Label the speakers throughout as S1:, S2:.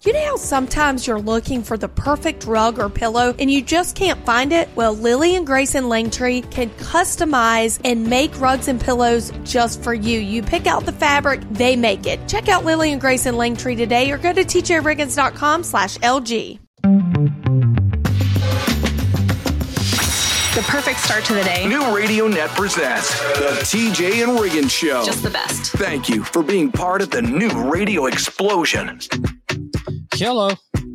S1: You know how sometimes you're looking for the perfect rug or pillow and you just can't find it? Well, Lily and Grayson Langtree can customize and make rugs and pillows just for you. You pick out the fabric, they make it. Check out Lily and Grayson Langtree today or go to tjriggins.com/LG.
S2: The perfect start to the day.
S3: New Radio Net presents the TJ and Riggins Show.
S2: Just the best.
S3: Thank you for being part of the new radio explosion.
S4: Hello.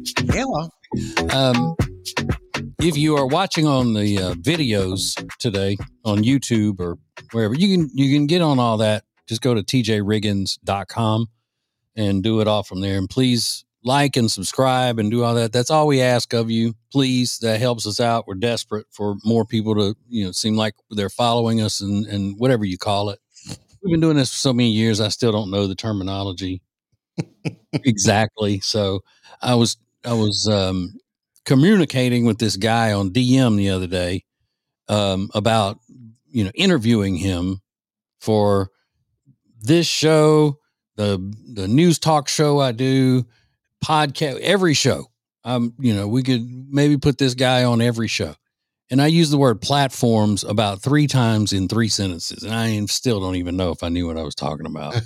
S4: If you are watching on the videos today on YouTube or wherever, you can get on all that. Just go to tjriggins.com and do it all from there. And please like and subscribe and do all that. That's all we ask of you. Please, that helps us out. We're desperate for more people to, seem like they're following us and whatever you call it. We've been doing this for so many years. I still don't know the terminology exactly. So I was communicating with this guy on DM the other day about interviewing him for this show, the news talk show I do, podcast, every show. We could maybe put this guy on every show. And I use the word platforms about 3 times in 3 sentences, and I still don't even know if I knew what I was talking about.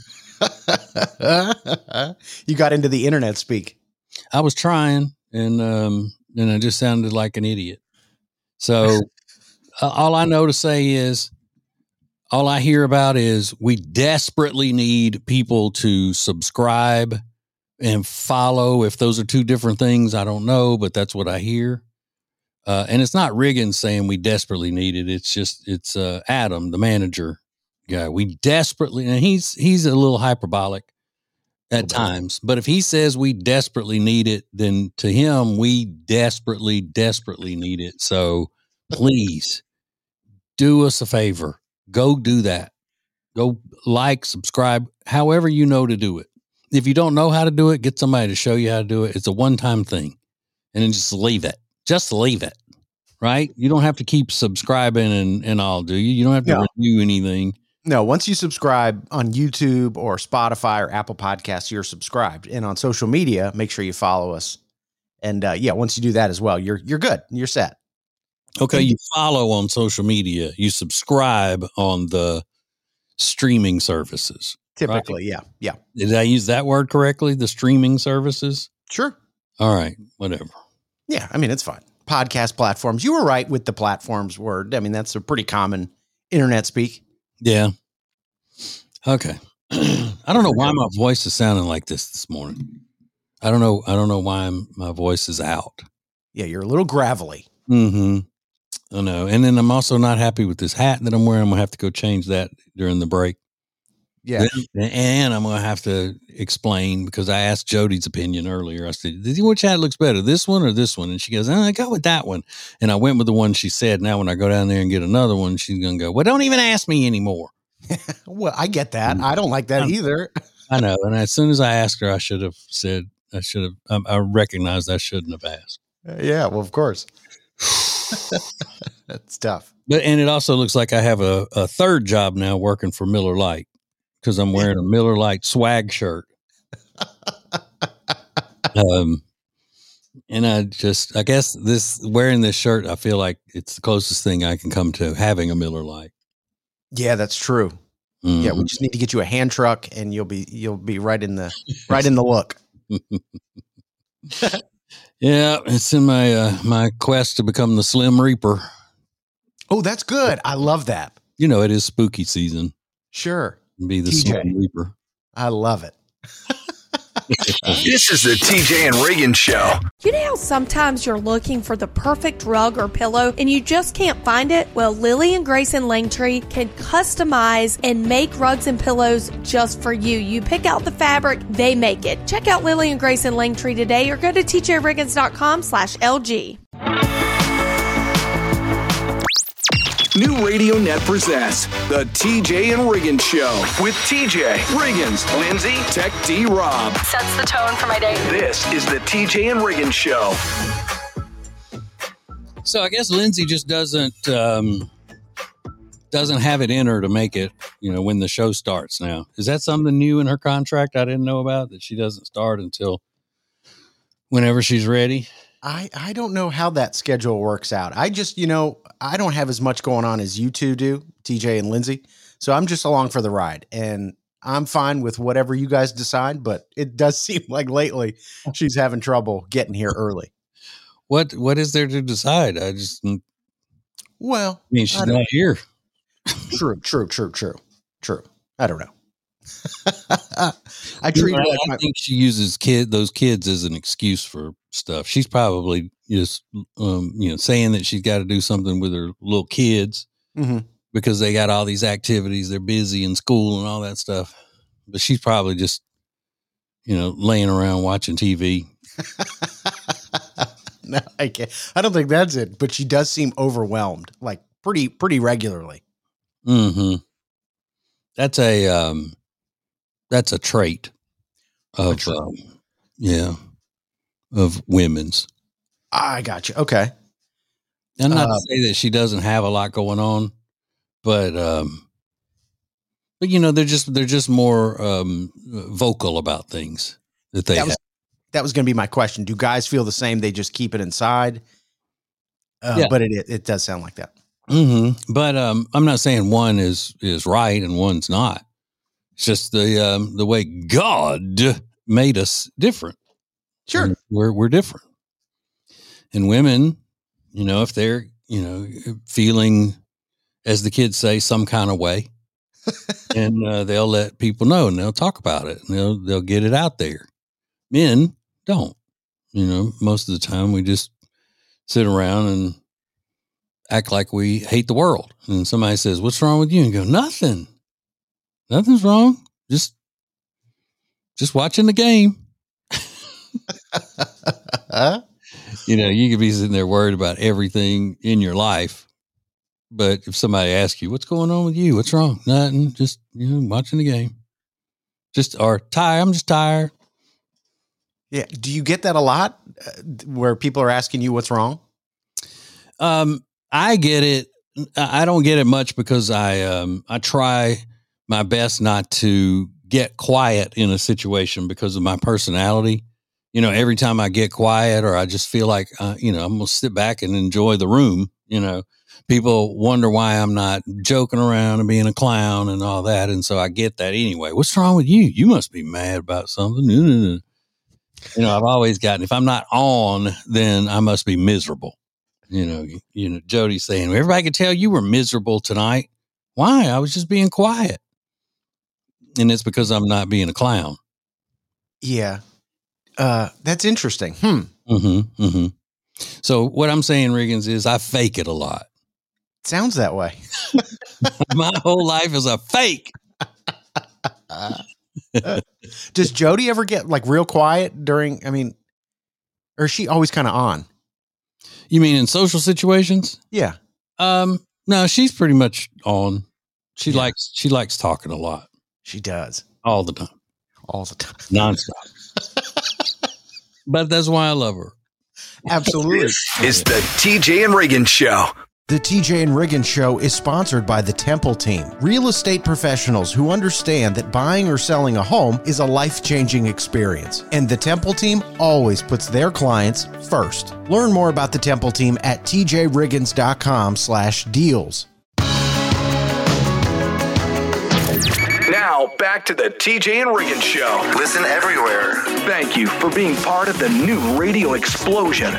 S5: You got into the internet speak.
S4: I was trying, and I just sounded like an idiot. So all I know to say is, all I hear about is we desperately need people to subscribe and follow. If those are 2 different things, I don't know, but that's what I hear. And it's not Riggins saying we desperately need it. It's Adam, the manager guy. We desperately, and he's a little hyperbolic at times, but if he says we desperately need it, then to him, we desperately need it. So please do us a favor. Go do that. Go like, subscribe, however you know to do it. If you don't know how to do it, get somebody to show you how to do it. It's a one-time thing, and then just leave it. Just leave it, right? You don't have to keep subscribing and all, do you? You don't have to review anything.
S5: No, once you subscribe on YouTube or Spotify or Apple Podcasts, you're subscribed. And on social media, make sure you follow us. And once you do that as well, you're good. You're set.
S4: Okay, you follow on social media. You subscribe on the streaming services.
S5: Typically,
S4: right?
S5: Yeah.
S4: Did I use that word correctly? The streaming services?
S5: Sure.
S4: All right, whatever.
S5: Yeah, I mean, it's fine. Podcast platforms. You were right with the platforms word. I mean, that's a pretty common internet speak.
S4: Yeah. Okay. I don't know why my voice is sounding like this morning. I don't know why my voice is out.
S5: Yeah, you're a little gravelly.
S4: Mm-hmm. I know. And then I'm also not happy with this hat that I'm wearing. I'm going to have to go change that during the break.
S5: Yeah.
S4: And I'm going to have to explain, because I asked Jody's opinion earlier. I said, which hat looks better, this one or this one? And she goes, I go with that one. And I went with the one she said. Now, when I go down there and get another one, she's going to go, well, don't even ask me anymore.
S5: Well, I get that. I don't like that either.
S4: I know. And as soon as I asked her, I recognized I shouldn't have asked.
S5: Yeah, well, of course. That's tough.
S4: And it also looks like I have a third job now working for Miller Lite, because I'm wearing a Miller Lite swag shirt. And I guess wearing this shirt, I feel like it's the closest thing I can come to having a Miller Lite.
S5: Yeah, that's true. Mm-hmm. Yeah, we just need to get you a hand truck, and you'll be right in the look.
S4: Yeah, it's in my quest to become the Slim Reaper.
S5: Oh, that's good. I love that.
S4: It is spooky season.
S5: Sure.
S4: Be the TJ. Slim Reaper.
S5: I love it.
S3: This is the TJ and Riggins Show.
S1: You know how sometimes you're looking for the perfect rug or pillow and you just can't find it? Well, Lily and Grayson Langtree can customize and make rugs and pillows just for you. You pick out the fabric, they make it. Check out Lily and Grayson Langtree today or go to tjriggins.com/LG.
S3: New Radio Net presents the TJ and Riggins Show with TJ, Riggins, Lindsay, Tech D Rob.
S2: Sets the tone for my day.
S3: This is the TJ and Riggins Show.
S4: So I guess Lindsay just doesn't have it in her to make it, when the show starts now. Is that something new in her contract I didn't know about, that she doesn't start until Whenever she's ready.
S5: I don't know how that schedule works out. I just, I don't have as much going on as you two do, TJ and Lindsay. So I'm just along for the ride, and I'm fine with whatever you guys decide. But it does seem like lately she's having trouble getting here early.
S4: What is there to decide?
S5: Well,
S4: I mean, she's not here.
S5: True. I don't know. I
S4: think she uses those kids as an excuse for stuff. She's probably just, saying that she's got to do something with her little kids because they got all these activities. They're busy in school and all that stuff. But she's probably just, laying around watching TV.
S5: No, I can't. I don't think that's it. But she does seem overwhelmed, like pretty regularly.
S4: Mm-hmm. That's a trait of of women's.
S5: I got you. Okay.
S4: And not to say that she doesn't have a lot going on, but they're just more vocal about things that they have.
S5: That was going to be my question. Do guys feel the same? They just keep it inside? Yeah. But it does sound like that.
S4: Mm-hmm. But I'm not saying one is right and one's not. It's just the way God made us different.
S5: Sure.
S4: And we're different. And women, if they're, feeling, as the kids say, some kind of way, and they'll let people know and they'll talk about it and they'll get it out there. Men don't. Most of the time we just sit around and act like we hate the world. And somebody says, "What's wrong with you?" And go, "Nothing. Nothing's wrong. Just watching the game." You could be sitting there worried about everything in your life. But if somebody asks you, "What's going on with you? What's wrong?" "Nothing. Just, watching the game." I'm just tired.
S5: Yeah. Do you get that a lot where people are asking you what's wrong?
S4: I get it. I don't get it much because I try my best not to get quiet in a situation because of my personality. Every time I get quiet or I just feel like, I'm going to sit back and enjoy the room. People wonder why I'm not joking around and being a clown and all that. And so I get that anyway. "What's wrong with you? You must be mad about something." I've always gotten, if I'm not on, then I must be miserable. Jody's saying, "Everybody could tell you were miserable tonight." "Why? I was just being quiet." And it's because I'm not being a clown.
S5: Yeah. That's interesting.
S4: Mm-hmm. Mm-hmm. So what I'm saying, Riggins, is I fake it a lot.
S5: Sounds that way.
S4: My whole life is a fake.
S5: Does Jody ever get like real quiet during, or is she always kind of on?
S4: You mean in social situations?
S5: Yeah.
S4: No, she's pretty much on. She likes talking a lot.
S5: She does.
S4: All the time.
S5: Nonstop.
S4: But that's why I love her.
S5: Absolutely.
S3: This is the TJ and Riggins Show.
S5: The TJ and Riggins Show is sponsored by the Temple Team, real estate professionals who understand that buying or selling a home is a life-changing experience. And the Temple Team always puts their clients first. Learn more about the Temple Team at tjriggins.com/deals.
S3: Now, back to the TJ and Riggins Show.
S6: Listen everywhere.
S3: Thank you for being part of the new radio explosion.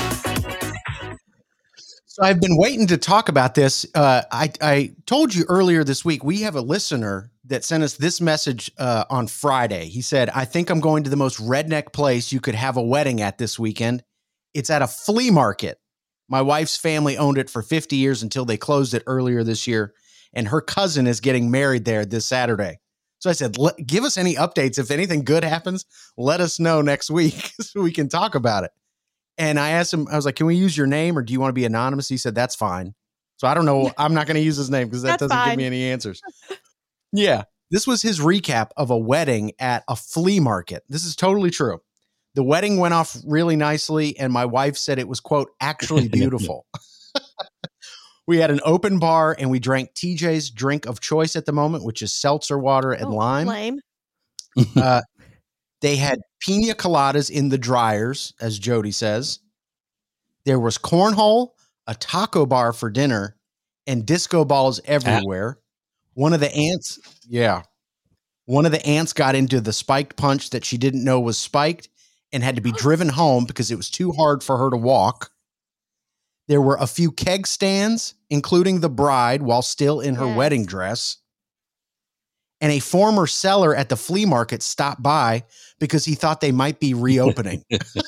S5: So I've been waiting to talk about this. I told you earlier this week, we have a listener that sent us this message on Friday. He said, "I think I'm going to the most redneck place you could have a wedding at this weekend. It's at a flea market. My wife's family owned it for 50 years until they closed it earlier this year. And her cousin is getting married there this Saturday." So I said, "Give us any updates. If anything good happens, let us know next week so we can talk about it." And I asked him, I was like, "Can we use your name or do you want to be anonymous?" He said, "That's fine." So I don't know. I'm not going to use his name because that doesn't give me any answers. Yeah. This was his recap of a wedding at a flea market. This is totally true. The wedding went off really nicely. And my wife said it was, quote, "actually beautiful." We had an open bar and we drank TJ's drink of choice at the moment, which is seltzer water and lime.
S1: Lame.
S5: They had pina coladas in the dryers, as Jody says. There was cornhole, a taco bar for dinner, and disco balls everywhere. One of the aunts got into the spiked punch that she didn't know was spiked and had to be driven home because it was too hard for her to walk. There were a few keg stands, including the bride while still in her wedding dress. And a former seller at the flea market stopped by because he thought they might be reopening.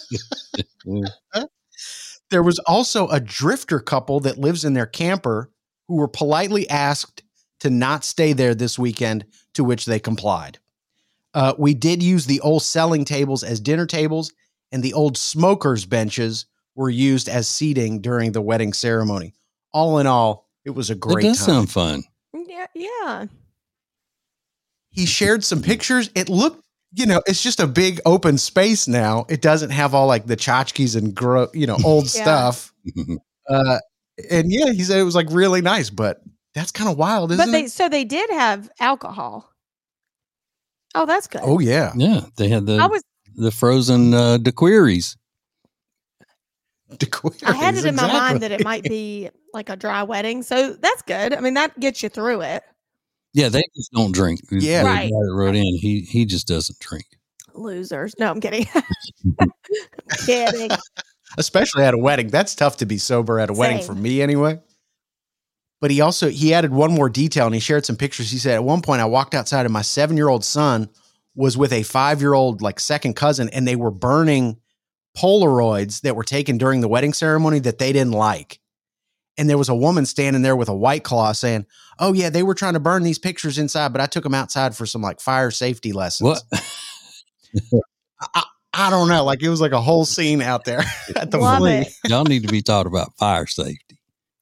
S5: There was also a drifter couple that lives in their camper who were politely asked to not stay there this weekend, to which they complied. We did use the old selling tables as dinner tables, and the old smokers' benches were used as seating during the wedding ceremony. All in all, it was a great time.
S4: That does sound fun.
S1: Yeah.
S5: He shared some pictures. It looked, it's just a big open space now. It doesn't have all like the tchotchkes and old stuff. And he said it was like really nice, but that's kind of wild, isn't it?
S1: So they did have alcohol. Oh, that's good.
S5: Oh yeah.
S4: Yeah. They had the frozen daiquiris.
S1: I had it in my mind that it might be like a dry wedding. So that's good. I mean, that gets you through it.
S4: Yeah, they just don't drink.
S5: Yeah.
S1: Right.
S4: The guy that wrote in, he just doesn't drink.
S1: Losers. No, I'm kidding. I'm kidding.
S5: Especially at a wedding. That's tough to be sober at a wedding for me anyway. But he added one more detail and he shared some pictures. He said, at one point I walked outside and my 7-year-old son was with a 5-year-old like second cousin, and they were burning Polaroids that were taken during the wedding ceremony that they didn't like. And there was a woman standing there with a White Claw saying, oh yeah, they were trying to burn these pictures inside, but I took them outside for some like fire safety lessons.
S4: What?
S5: I don't know. Like it was like a whole scene out there at the flea.
S4: Y'all need to be taught about fire safety.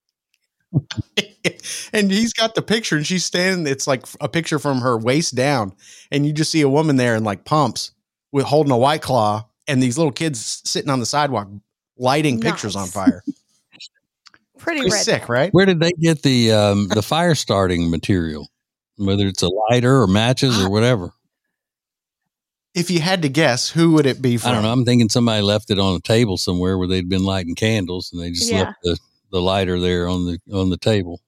S5: And he's got the picture and she's standing. It's like a picture from her waist down. And you just see a woman there in like pumps with holding a White Claw and these little kids sitting on the sidewalk lighting pictures on fire.
S1: Pretty
S5: sick, right?
S4: Where did they get the fire starting material? Whether it's a lighter or matches or whatever.
S5: If you had to guess, who would it be from?
S4: I don't know. I'm thinking somebody left it on a table somewhere where they'd been lighting candles and they just left the lighter there on the table.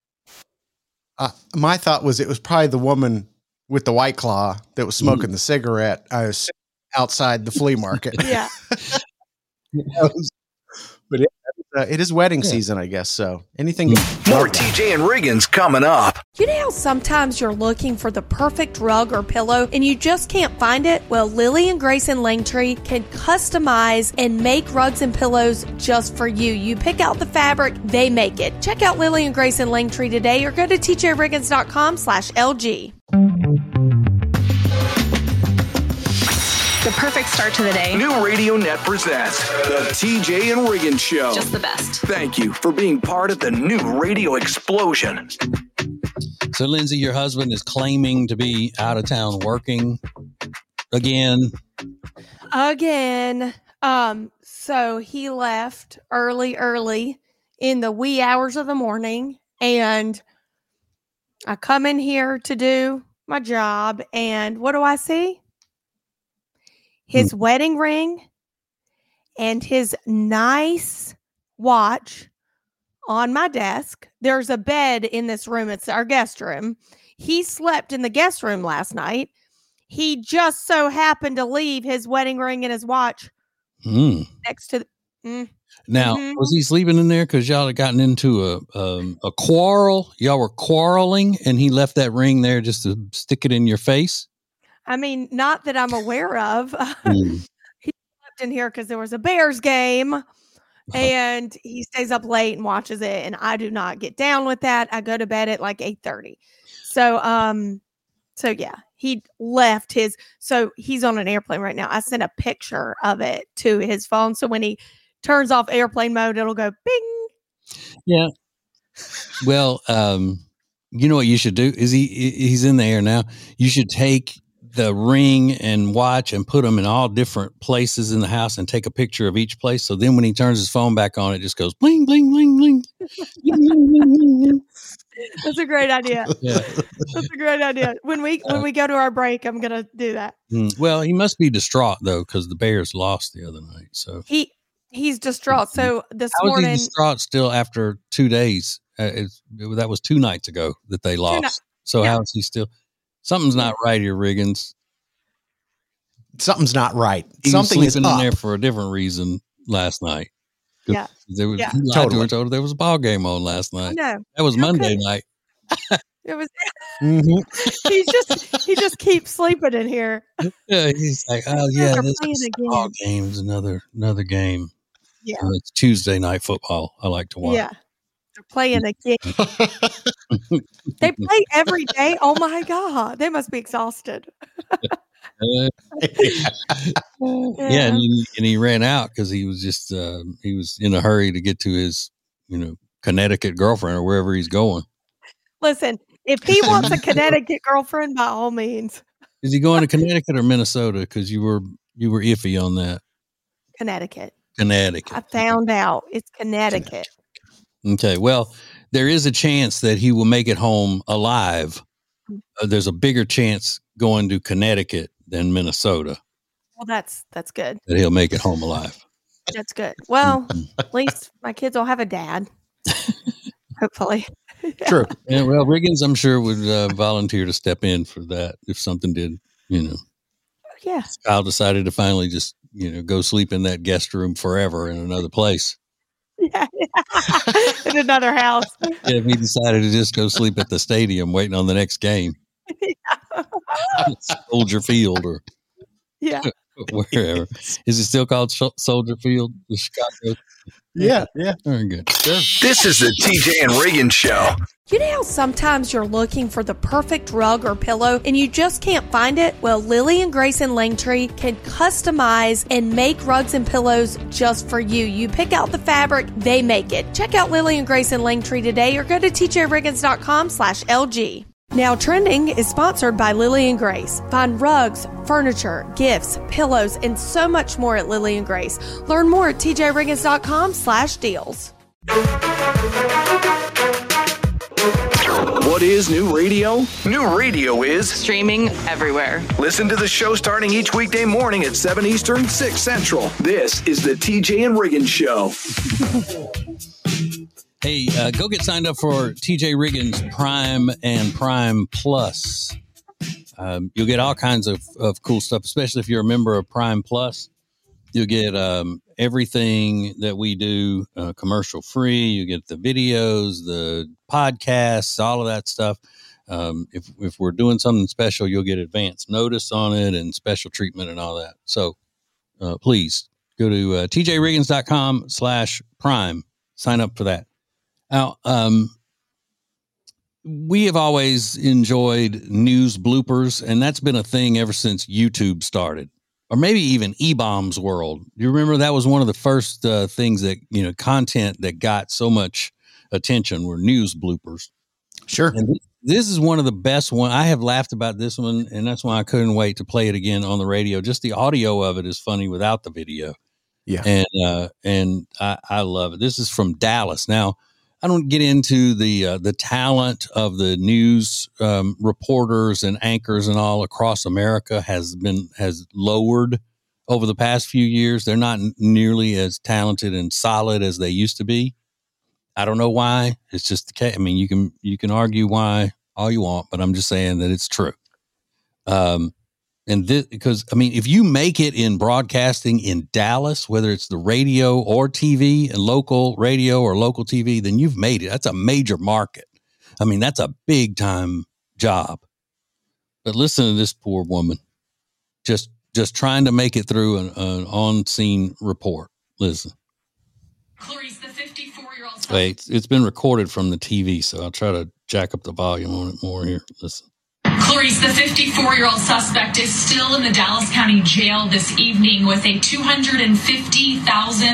S5: My thought was it was probably the woman with the White Claw that was smoking the cigarette outside the flea market.
S1: Yeah.
S5: But it is wedding season, I guess. So anything
S3: more TJ and Riggins coming up.
S1: You know how sometimes you're looking for the perfect rug or pillow and you just can't find it? Well, Lily and Grayson Langtree can customize and make rugs and pillows just for you. You pick out the fabric, they make it. Check out Lily and Grayson Langtree today or go to tjriggins.com/LG.
S2: The perfect start to the day.
S3: New Radio Net presents the TJ and Riggins Show.
S2: Just the best.
S3: Thank you for being part of the new radio explosion.
S4: So, Lindsay, your husband is claiming to be out of town working again.
S1: So he left early in the wee hours of the morning, and I come in here to do my job, and what do I see? His wedding ring and his nice watch on my desk. There's a bed in this room. It's our guest room. He slept in the guest room last night. He just so happened to leave his wedding ring and his watch next to the...
S4: Now, was he sleeping in there because y'all had gotten into a quarrel? Y'all were quarreling and he left that ring there just to stick it in your face?
S1: I mean, not that I'm aware of. He slept in here because there was a Bears game and he stays up late and watches it. And I do not get down with that. I go to bed at like 8:30. So yeah, he left so he's on an airplane right now. I sent a picture of it to his phone. So when he turns off airplane mode, it'll go bing.
S4: Yeah. Well, you know what you should do is he's in the air now. You should take the ring and watch and put them in all different places in the house and take a picture of each place. So then when he turns his phone back on, it just goes bling, bling, bling, bling.
S1: That's a great idea.
S4: Yeah.
S1: That's a great idea. When we go to our break, I'm gonna do that.
S4: Well, he must be distraught though, because the Bears lost the other night. So
S1: he's distraught. So this
S4: how is
S1: morning,
S4: he distraught still after 2 days? That was 2 nights ago that they lost. So how is he still? Something's not right here, Riggins.
S5: Something's not right.
S4: He
S5: Something
S4: was
S5: is
S4: sleeping
S5: up.
S4: in there for a different reason last night.
S1: Yeah.
S4: He lied
S5: Totally.
S4: to her, told her there was a ball game on last night.
S1: No,
S4: That was Monday night.
S1: it was.
S5: Mhm.
S1: He just keeps sleeping in here.
S4: Yeah, he's like, oh yeah,
S1: They're
S4: this
S1: playing
S4: is
S1: again.
S4: ball game's another game.
S1: Yeah.
S4: It's Tuesday night football. I like to watch.
S1: Yeah, they're playing again. They play every day. Oh my God, they must be exhausted.
S4: Yeah, and he ran out because he was just he was in a hurry to get to his Connecticut girlfriend or wherever he's going.
S1: Listen, if he wants a Connecticut girlfriend, by all means,
S4: Is he going to Connecticut or Minnesota? Because you were iffy on that.
S1: Connecticut.
S4: Connecticut.
S1: I found out it's Connecticut.
S4: Okay, well, there is a chance that he will make it home alive. There's a bigger chance going to Connecticut than Minnesota
S1: Well, that's good.
S4: that he'll make it home alive.
S1: That's good. Well, at least my kids will have a dad. Hopefully.
S5: True.
S4: Yeah, well, Riggins, I'm sure, would volunteer to step in for that if something did,
S1: Yeah.
S4: Kyle decided to finally just, go sleep in that guest room forever in another place.
S1: Yeah. In another house.
S4: Yeah, if he decided to just go sleep at the stadium waiting on the next game. Soldier Field or
S1: Yeah.
S4: wherever. Is it still called Soldier Field? The Chicago?
S5: Yeah.
S4: Very good. Sure.
S3: This is the TJ and Riggins Show.
S1: You know how sometimes you're looking for the perfect rug or pillow and you just can't find it? Well, Lily and Grayson Langtree can customize and make rugs and pillows just for you. You pick out the fabric, they make it. Check out Lily and Grayson Langtree today or go to tjriggins.com/LG. Now Trending is sponsored by Lily and Grace. Find rugs, furniture, gifts, pillows, and so much more at Lily and Grace. Learn more at tjriggins.com/deals.
S3: What is new radio? New radio is
S2: Streaming everywhere.
S3: listen to the show starting each weekday morning at 7 Eastern, 6 Central. This is the TJ and Riggins Show.
S4: Hey, go get signed up for TJ Riggins Prime and Prime Plus. You'll get all kinds of cool stuff, especially if you're a member of Prime Plus. You'll get everything that we do commercial free. You get the videos, the podcasts, all of that stuff. If we're doing something special, you'll get advance notice on it and special treatment and all that. So please go to tjriggins.com/prime. Sign up for that. Now, we have always enjoyed news bloopers, and that's been a thing ever since YouTube started, or maybe even E-Bombs World. You remember that was one of the first things that, content that got so much attention were news bloopers.
S5: Sure.
S4: And this is one of the best one. I have laughed about this one, and that's why I couldn't wait to play it again on the radio. Just the audio of it is funny without the video.
S5: Yeah.
S4: And I love it. This is from Dallas. Now, I don't get into the talent of the news reporters and anchors and all across America has lowered over the past few years. They're not nearly as talented and solid as they used to be. I don't know why. It's just the case. I mean, you can argue why all you want, but I'm just saying that it's true. And this, because I mean, if you make it in broadcasting in Dallas, whether it's the radio or TV and local radio or local TV, then you've made it. That's a major market. I mean, that's a big time job. But listen to this poor woman, just trying to make it through an on-scene report. Listen.
S6: Clarice, the 54-year-old.
S4: Wait, it's been recorded from the TV, so I'll try to jack up the volume on it more here. Listen.
S6: Clarice, the 54-year-old suspect is still in the Dallas County Jail this evening with a $250,000,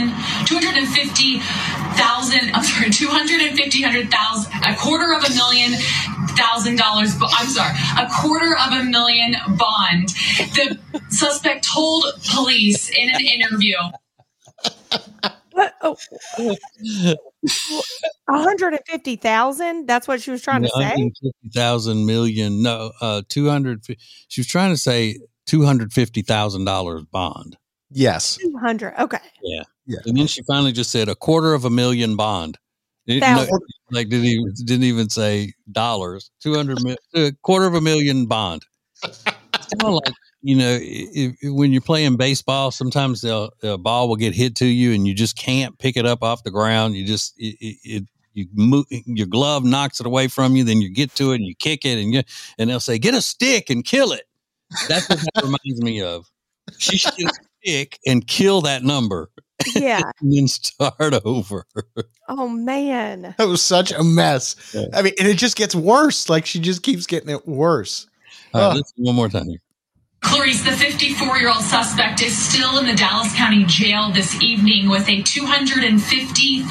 S6: $250,000 bond. The suspect told police in an interview.
S1: 150,000. That's what she was trying to say.
S4: 150,000 million. No, 200. She was trying to say $250,000 bond.
S5: Yes.
S1: 200. Okay.
S4: Yeah.
S5: Yeah.
S4: And then she finally just said $250,000 bond. Didn't even say dollars. $250,000 bond. It's kind of like, when you're playing baseball, sometimes a ball will get hit to you and you just can't pick it up off the ground. You just you move, your glove knocks it away from you. Then you get to it and you kick it, and they'll say, "Get a stick and kill it." That's what that reminds me of. She should get a stick and kill that number.
S1: Yeah.
S4: And then start over.
S1: Oh man.
S5: That was such a mess.
S4: Yeah.
S5: I mean, and it just gets worse. Like she just keeps getting it worse.
S4: All right, let's do one more time here.
S6: Clarice, the 54-year-old suspect is still in the Dallas County Jail this evening with a $250,000,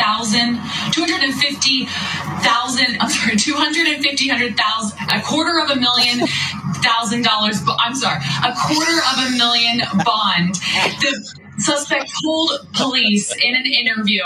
S6: $250,000 bond. The suspect told police in an interview.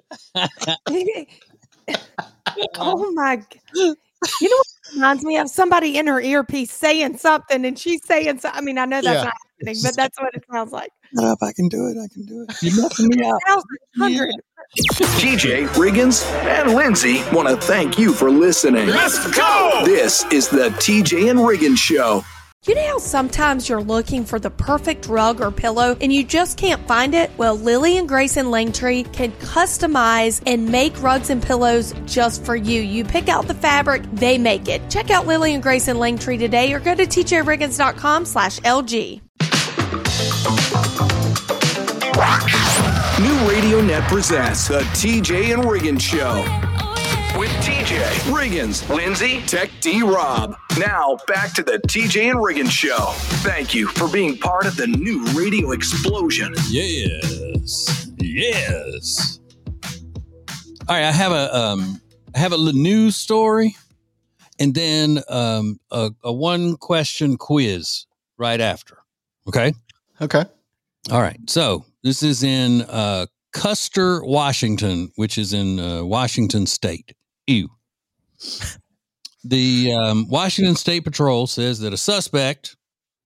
S1: Oh my. You know what it reminds me of? Somebody in her earpiece saying something and she's saying something. I mean, I know that's not happening, but that's what it sounds like.
S4: Shut up, I can do it. You're messing me up.
S1: 1,100.
S3: TJ, Riggins, and Lindsay want to thank you for listening. Let's go! This is the TJ and Riggins Show.
S1: You know how sometimes you're looking for the perfect rug or pillow and you just can't find it? Well, Lily and Grayson Langtree can customize and make rugs and pillows just for you. You pick out the fabric, they make it. Check out Lily and Grayson Langtree today or go to tjriggins.com/LG.
S3: New Radio Net presents the TJ and Riggins Show. With TJ, Riggins, Lindsay, Tech D-Rob. Now, back to the TJ and Riggins Show. Thank you for being part of the new radio explosion.
S4: Yes. All right, I have a little news story, and then a one question quiz right after. Okay.
S5: Okay.
S4: All right. So this is in Custer, Washington, which is in Washington State. Ew. The Washington State Patrol says that a suspect,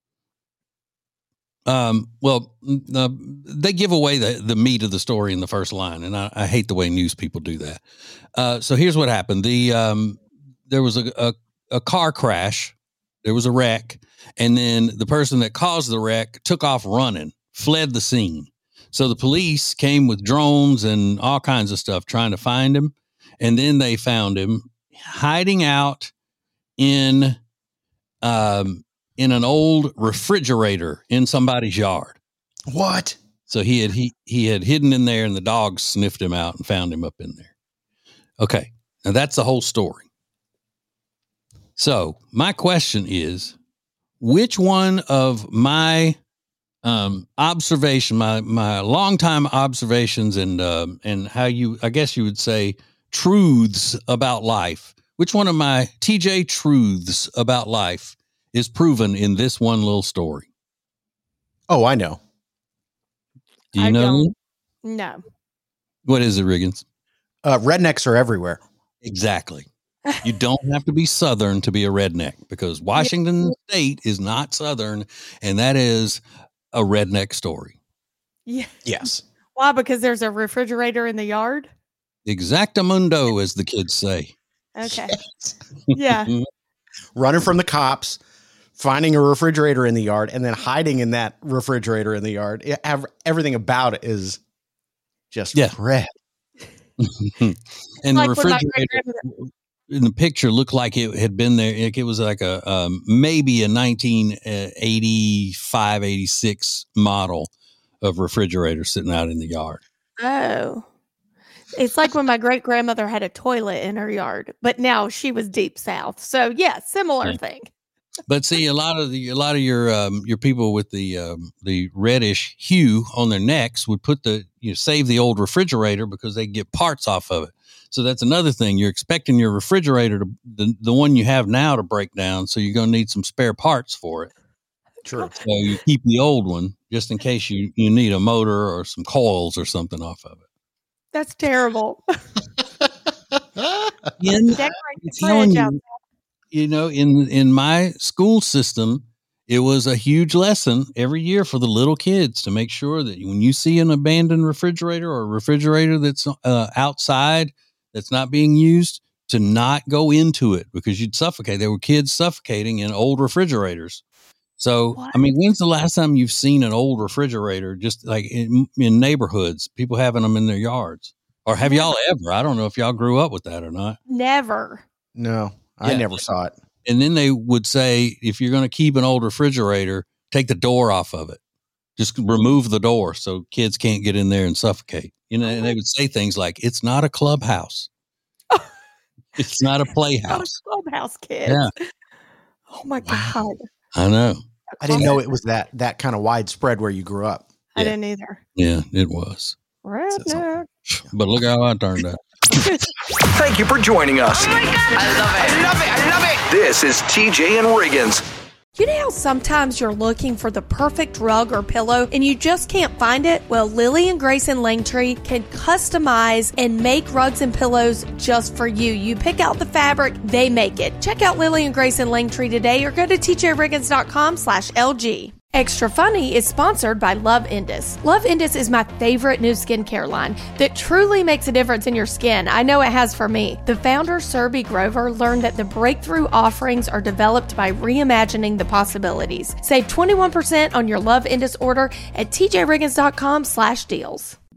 S4: they give away the meat of the story in the first line, and I hate the way news people do that. So here's what happened. There was a car crash. There was a wreck, and then the person that caused the wreck took off running, fled the scene. So the police came with drones and all kinds of stuff trying to find him. And then they found him hiding out in an old refrigerator in somebody's yard.
S5: What?
S4: So he had hidden in there, and the dogs sniffed him out and found him up in there. Okay, now that's the whole story. So my question is, which one of my observation, my longtime observations, and how I guess you would say, truths about life. Which one of my TJ truths about life is proven in this one little story?
S5: Oh, I know.
S4: Do you know?
S1: No.
S4: What is it, Riggins?
S5: Rednecks are everywhere.
S4: Exactly. You don't have to be Southern to be a redneck, because Washington State is not Southern, and that is a redneck story.
S1: Yeah.
S5: Yes.
S1: Why? Because there's a refrigerator in the yard?
S4: Exactamundo, as the kids say.
S1: Okay. Yeah.
S5: Running from the cops, finding a refrigerator in the yard, and then hiding in that refrigerator in the yard. Everything about it is just red.
S4: And
S1: Like
S4: the refrigerator in the picture looked like it had been there. It was like a maybe a 1985, 86 model of refrigerator sitting out in the yard.
S1: Oh. It's like when my great grandmother had a toilet in her yard, but now she was deep south. So yeah, similar thing.
S4: But see, a lot of your people with the reddish hue on their necks would put save the old refrigerator because they get parts off of it. So that's another thing. You're expecting your refrigerator the one you have now to break down, so you're going to need some spare parts for it.
S5: True.
S4: So you keep the old one just in case you need a motor or some coils or something off of it.
S1: That's terrible.
S4: In,
S1: Decorate
S4: I'm
S1: the
S4: telling
S1: fridge out.
S4: you, in my school system, it was a huge lesson every year for the little kids to make sure that when you see an abandoned refrigerator or a refrigerator that's outside that's not being used, to not go into it because you'd suffocate. There were kids suffocating in old refrigerators. So,
S1: What?
S4: I mean, when's the last time you've seen an old refrigerator just like in neighborhoods, people having them in their yards? Or have y'all ever? I don't know if y'all grew up with that or not.
S1: Never.
S5: No, I
S4: Yeah.
S5: never saw it.
S4: And then they would say, if you're going to keep an old refrigerator, take the door off of it. Just remove the door so kids can't get in there and suffocate. You know, and they would say things like, it's not a clubhouse. It's not a playhouse.
S1: Clubhouse kids.
S4: Yeah.
S1: Oh my God.
S4: I know.
S5: I didn't know it was that kind of widespread where you grew up.
S1: I didn't either.
S4: Yeah, it was.
S1: Redneck.
S4: But look how I turned out.
S3: Thank you for joining us.
S2: I love it.
S3: I love it. This is TJ and Riggins.
S1: You know how sometimes you're looking for the perfect rug or pillow and you just can't find it? Well, Lily and Grayson Langtree can customize and make rugs and pillows just for you. You pick out the fabric, they make it. Check out Lily and Grayson Langtree today or go to tjriggins.com/LG. Extra Funny is sponsored by Love Indus. Love Indus is my favorite new skincare line that truly makes a difference in your skin. I know it has for me. The founder, Surby Grover, learned that the breakthrough offerings are developed by reimagining the possibilities. Save 21% on your Love Indus order at tjriggins.com/deals.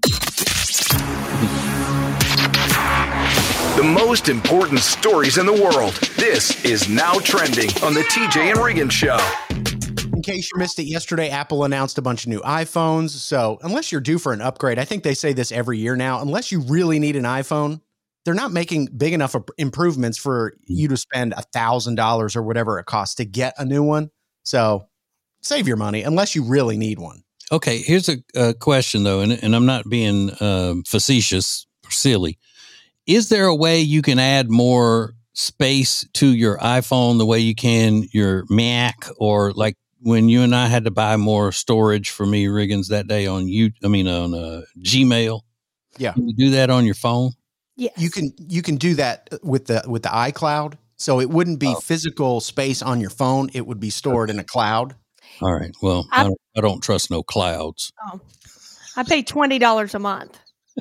S3: The most important stories in the world. This is Now Trending on the TJ and Riggins Show.
S5: In case you missed it yesterday, Apple announced a bunch of new iPhones. So unless you're due for an upgrade, I think they say this every year now, unless you really need an iPhone, they're not making big enough improvements for you to spend $1,000 or whatever it costs to get a new one. So save your money unless you really need one.
S4: Okay, here's a question, though, and I'm not being facetious or silly. Is there a way you can add more space to your iPhone the way you can your Mac, or like when you and I had to buy more storage for me, Riggins, that day on Gmail?
S5: Yeah.
S4: Can you do that on your phone?
S1: Yes.
S5: You can do that with the iCloud. So it wouldn't be physical space on your phone. It would be stored in a cloud.
S4: All right. Well, I don't trust no clouds.
S1: I pay $20 a month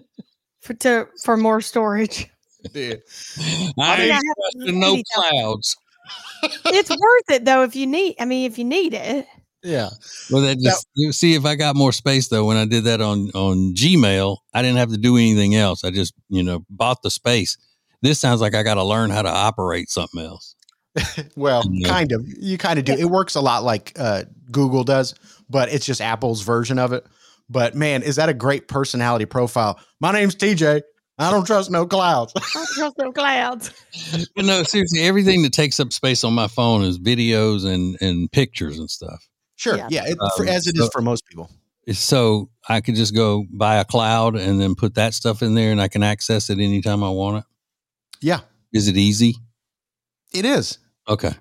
S1: for more storage.
S5: Yeah.
S4: I ain't
S1: have
S4: trusting no clouds.
S1: It's worth it though if you need it.
S5: Yeah.
S4: Well, that just see if I got more space though. When I did that on Gmail, I didn't have to do anything else. I just bought the space. This sounds like I got to learn how to operate something else.
S5: Well, kind of. You kind of do. It works a lot like Google does, but it's just Apple's version of it. But man, is that a great personality profile? My name's TJ. I don't trust no clouds.
S1: I don't trust no clouds.
S4: But no, seriously, everything that takes up space on my phone is videos and pictures and stuff.
S5: Sure. Yeah. As it is for most people.
S4: So I could just go buy a cloud and then put that stuff in there and I can access it anytime I want it.
S5: Yeah.
S4: Is it easy?
S5: It is.
S4: Okay.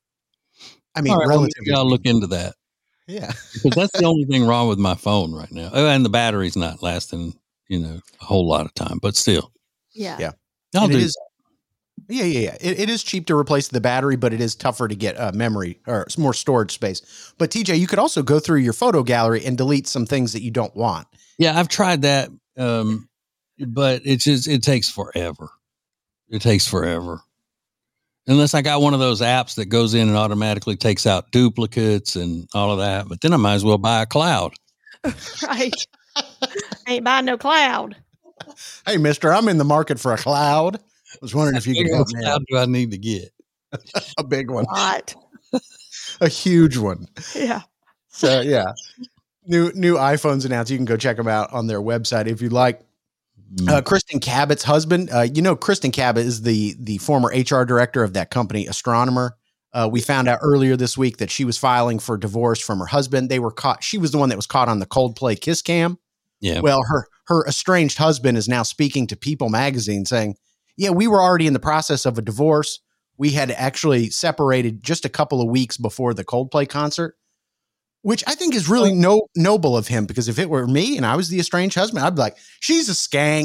S5: I mean,
S4: right,
S5: relatively.
S4: I'll look into that.
S5: Yeah.
S4: Because that's the only thing wrong with my phone right now. Oh, and the battery's not lasting, a whole lot of time, but still.
S1: Yeah.
S5: Yeah.
S4: I'll do
S5: it is. Yeah. It is cheap to replace the battery, but it is tougher to get memory or more storage space. But TJ, you could also go through your photo gallery and delete some things that you don't want.
S4: Yeah, I've tried that, but it takes forever. It takes forever. Unless I got one of those apps that goes in and automatically takes out duplicates and all of that. But then I might as well buy a cloud.
S1: Right. Ain't buying no cloud.
S5: Hey, mister, I'm in the market for a cloud. I was wondering if you could help me
S4: How
S5: out.
S4: do I need to get?
S5: A big one.
S1: What?
S5: A huge one.
S1: Yeah.
S5: So, yeah. New iPhones announced. You can go check them out on their website if you'd like. Kristen Cabot's husband. Kristen Cabot is the former HR director of that company, Astronomer. We found out earlier this week that she was filing for divorce from her husband. They were caught. She was the one that was caught on the Coldplay kiss cam.
S4: Yeah.
S5: Well, her estranged husband is now speaking to People magazine saying, yeah, we were already in the process of a divorce. We had actually separated just a couple of weeks before the Coldplay concert, which I think is really noble of him, because if it were me and I was the estranged husband, I'd be like, she's a skank.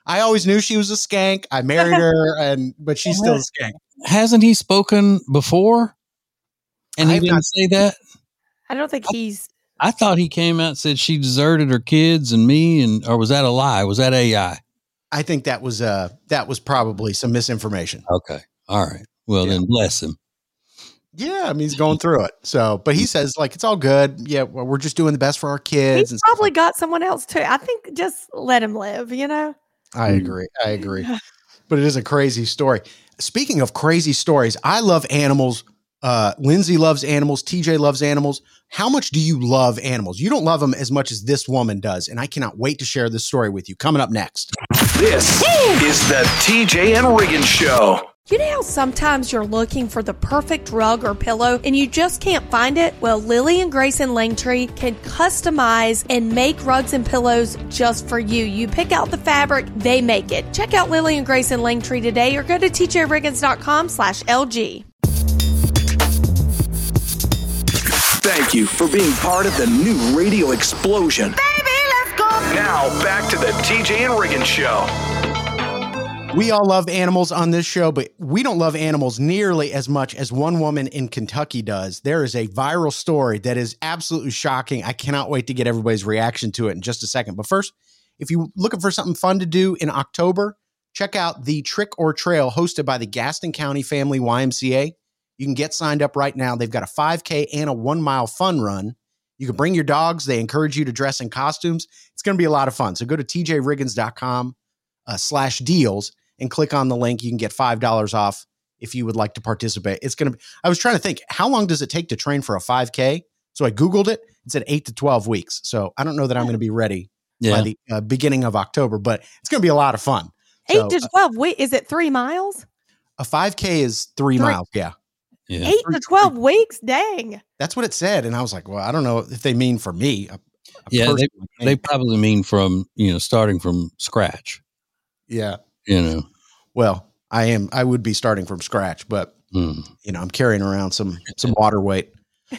S5: I always knew she was a skank. I married her, but she's still a skank.
S4: Hasn't he spoken before? And he didn't say that?
S1: I don't think he's.
S4: I thought he came out and said she deserted her kids and me, or was that a lie? Was that AI?
S5: I think that was probably some misinformation.
S4: Okay. All right. Well, then bless him.
S5: Yeah, I mean, he's going through it. So, but he says like, it's all good. Yeah. Well, we're just doing the best for our kids.
S1: He's probably got someone else too. I think just let him live,
S5: I agree. But it is a crazy story. Speaking of crazy stories, I love animals. Lindsay loves animals. TJ loves animals. How much do you love animals? You don't love them as much as this woman does. And I cannot wait to share this story with you. Coming up next.
S3: This is the TJ and Riggins Show.
S1: You know how sometimes you're looking for the perfect rug or pillow and you just can't find it? Well, Lily and Grayson Langtree can customize and make rugs and pillows just for you. You pick out the fabric, they make it. Check out Lily and Grayson Langtree today or go to tjriggins.com/LG.
S3: Thank you for being part of the new radio explosion.
S7: Baby, let's go.
S3: Now, back to the TJ and Riggins Show.
S5: We all love animals on this show, but we don't love animals nearly as much as one woman in Kentucky does. There is a viral story that is absolutely shocking. I cannot wait to get everybody's reaction to it in just a second. But first, if you're looking for something fun to do in October, check out the Trick or Trail hosted by the Gaston County Family YMCA. You can get signed up right now. They've got a 5K and a 1 mile fun run. You can bring your dogs. They encourage you to dress in costumes. It's going to be a lot of fun. So go to tjriggins.com/deals and click on the link. You can get $5 off if you would like to participate. It's going to be, I was trying to think, how long does it take to train for a 5K? So I Googled it. It said 8 to 12 weeks. So I don't know that I'm going to be ready by the beginning of October, but it's going to be a lot of fun.
S1: 8 to 12 weeks. Is it 3 miles?
S5: A 5K is 3 miles. Yeah.
S1: 8 to 12 weeks. Dang.
S5: That's what it said. And I was like, well, I don't know if they mean for me.
S4: They probably mean from, starting from scratch.
S5: Yeah. Well, I would be starting from scratch, but I'm carrying around some water weight.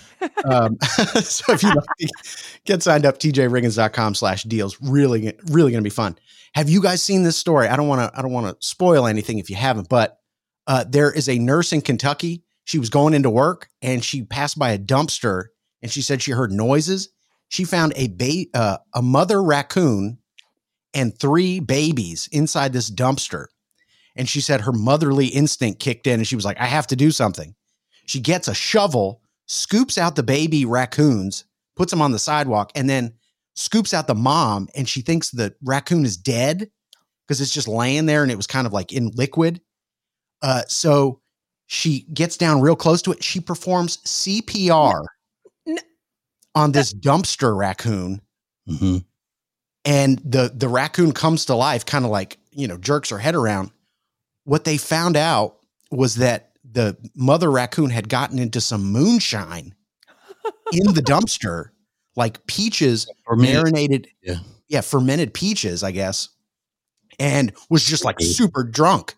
S5: So if you like, get signed up, tjriggins.com/deals. Really going to be fun. Have you guys seen this story? I don't want to spoil anything if you haven't, but there is a nurse in Kentucky. She was going into work and she passed by a dumpster and she said she heard noises. She found a mother raccoon and 3 babies inside this dumpster. And she said her motherly instinct kicked in and she was like, I have to do something. She gets a shovel, scoops out the baby raccoons, puts them on the sidewalk, and then scoops out the mom. And she thinks the raccoon is dead because it's just laying there and it was kind of like in liquid. So she gets down real close to it. She performs CPR on this dumpster raccoon.
S4: Mm-hmm.
S5: And the raccoon comes to life, kind of like, jerks her head around. What they found out was that the mother raccoon had gotten into some moonshine in the dumpster, like peaches, marinated. Yeah. Fermented peaches, I guess. And was just like super drunk.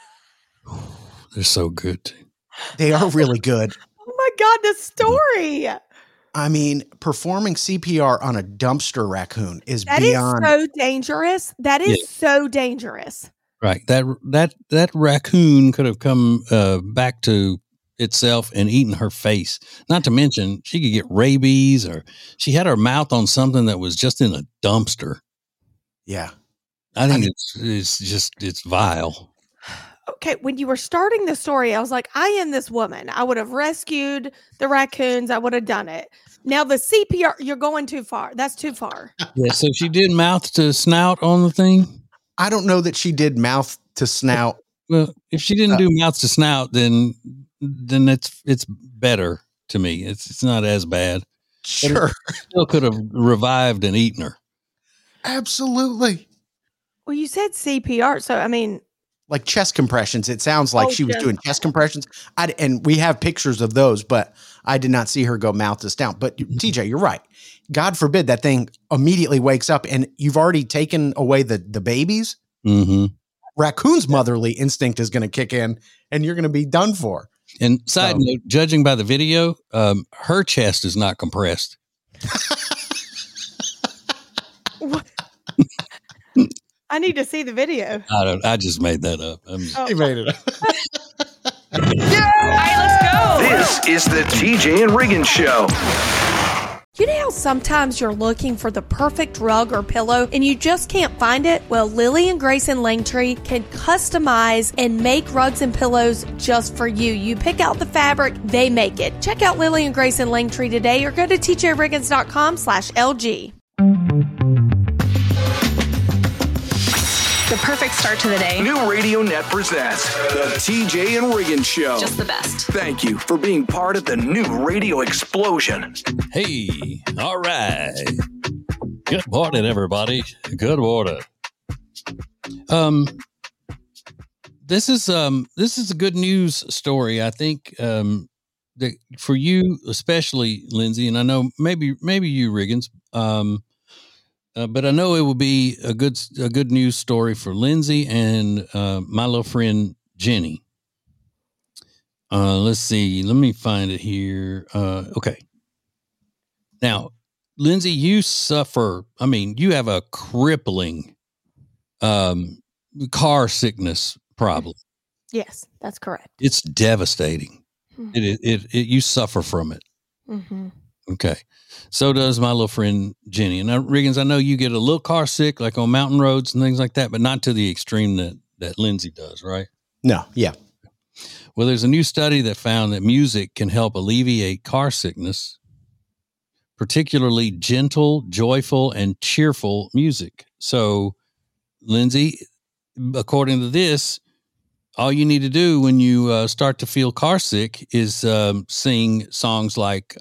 S4: They're so good.
S5: They are really good.
S1: Oh my God, the story.
S5: I mean, performing CPR on a dumpster raccoon is
S1: beyond. That is so dangerous. That is so dangerous.
S4: Right. That raccoon could have come back to itself and eaten her face. Not to mention, she could get rabies, or she had her mouth on something that was just in a dumpster.
S5: Yeah.
S4: I think it's vile.
S1: Okay, when you were starting the story, I was like, I am this woman. I would have rescued the raccoons. I would have done it. Now the CPR, you're going too far. That's too far.
S4: Yeah, so she did mouth to snout on the thing?
S5: I don't know that she did mouth to snout.
S4: Well, if she didn't do mouth to snout, then it's better to me. It's not as bad.
S5: Sure.
S4: Still could have revived and eaten her.
S5: Absolutely.
S1: Well, you said CPR, so I mean,
S5: like chest compressions. It sounds like she was doing chest compressions. And we have pictures of those, but I did not see her go mouth to snout. But TJ, you're right. God forbid that thing immediately wakes up and you've already taken away the babies.
S4: Mm-hmm.
S5: Raccoon's motherly instinct is going to kick in and you're going to be done for.
S4: And side note, judging by the video, her chest is not compressed.
S1: I need to see the video.
S4: I just made that up.
S5: He made it.
S2: All right, let's go.
S3: This is the TJ and Riggins Show.
S1: You know how sometimes you're looking for the perfect rug or pillow and you just can't find it? Well, Lily and Grayson Langtree can customize and make rugs and pillows just for you. You pick out the fabric, they make it. Check out Lily and Grayson Langtree today or go to tjriggins.com/LG.
S2: The perfect start to the day.
S3: New Radio Net presents the TJ and Riggins Show.
S2: Just the best.
S3: Thank you for being part of the new radio explosion.
S4: Hey, all right. Good morning, everybody. Good morning. This is a good news story. I think that for you, especially Lindsay, and I know maybe you, Riggins. But I know it will be a good news story for Lindsay and my little friend Jenny. Let's see. Let me find it here. Okay. Now, Lindsay, you suffer. I mean, you have a crippling car sickness problem.
S1: Yes, that's correct.
S4: It's devastating. Mm-hmm. You suffer from it.
S1: Mm-hmm.
S4: Okay. So does my little friend Jenny. And Riggins, I know you get a little car sick, like on mountain roads and things like that, but not to the extreme that Lindsay does, right?
S5: No. Yeah.
S4: Well, there's a new study that found that music can help alleviate car sickness, particularly gentle, joyful, and cheerful music. So, Lindsay, according to this, all you need to do when you start to feel car sick is sing songs like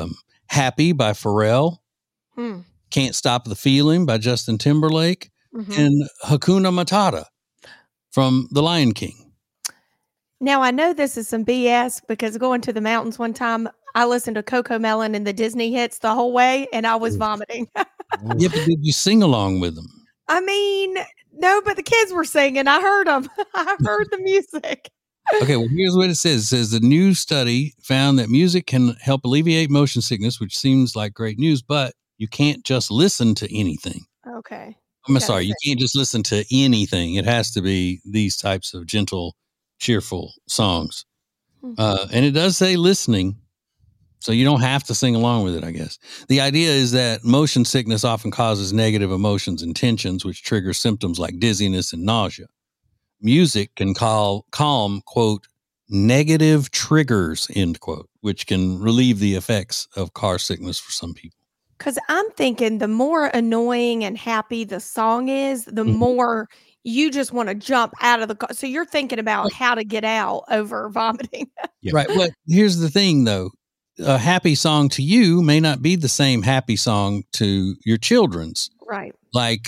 S4: Happy by Pharrell, Can't Stop the Feeling by Justin Timberlake, and Hakuna Matata from The Lion King.
S1: Now, I know this is some BS because going to the mountains one time, I listened to Coco Melon and the Disney hits the whole way, and I was vomiting.
S4: Yeah, but did you sing along with them?
S1: I mean, no, but the kids were singing. I heard them. I heard the music.
S4: Okay, well, here's what it says. It says the new study found that music can help alleviate motion sickness, which seems like great news, but you can't just listen to anything.
S1: Okay.
S4: I'm sorry, you can't just listen to anything. It has to be these types of gentle, cheerful songs. And it does say listening, so you don't have to sing along with it, I guess. The idea is that motion sickness often causes negative emotions and tensions, which trigger symptoms like dizziness and nausea. Music can calm, quote, negative triggers, end quote, which can relieve the effects of car sickness for some people.
S1: Because I'm thinking the more annoying and happy the song is, the more you just want to jump out of the car. So you're thinking about how to get out over vomiting.
S5: Yeah.
S4: Right. But here's the thing, though. A happy song to you may not be the same happy song to your children's.
S1: Right.
S4: Like,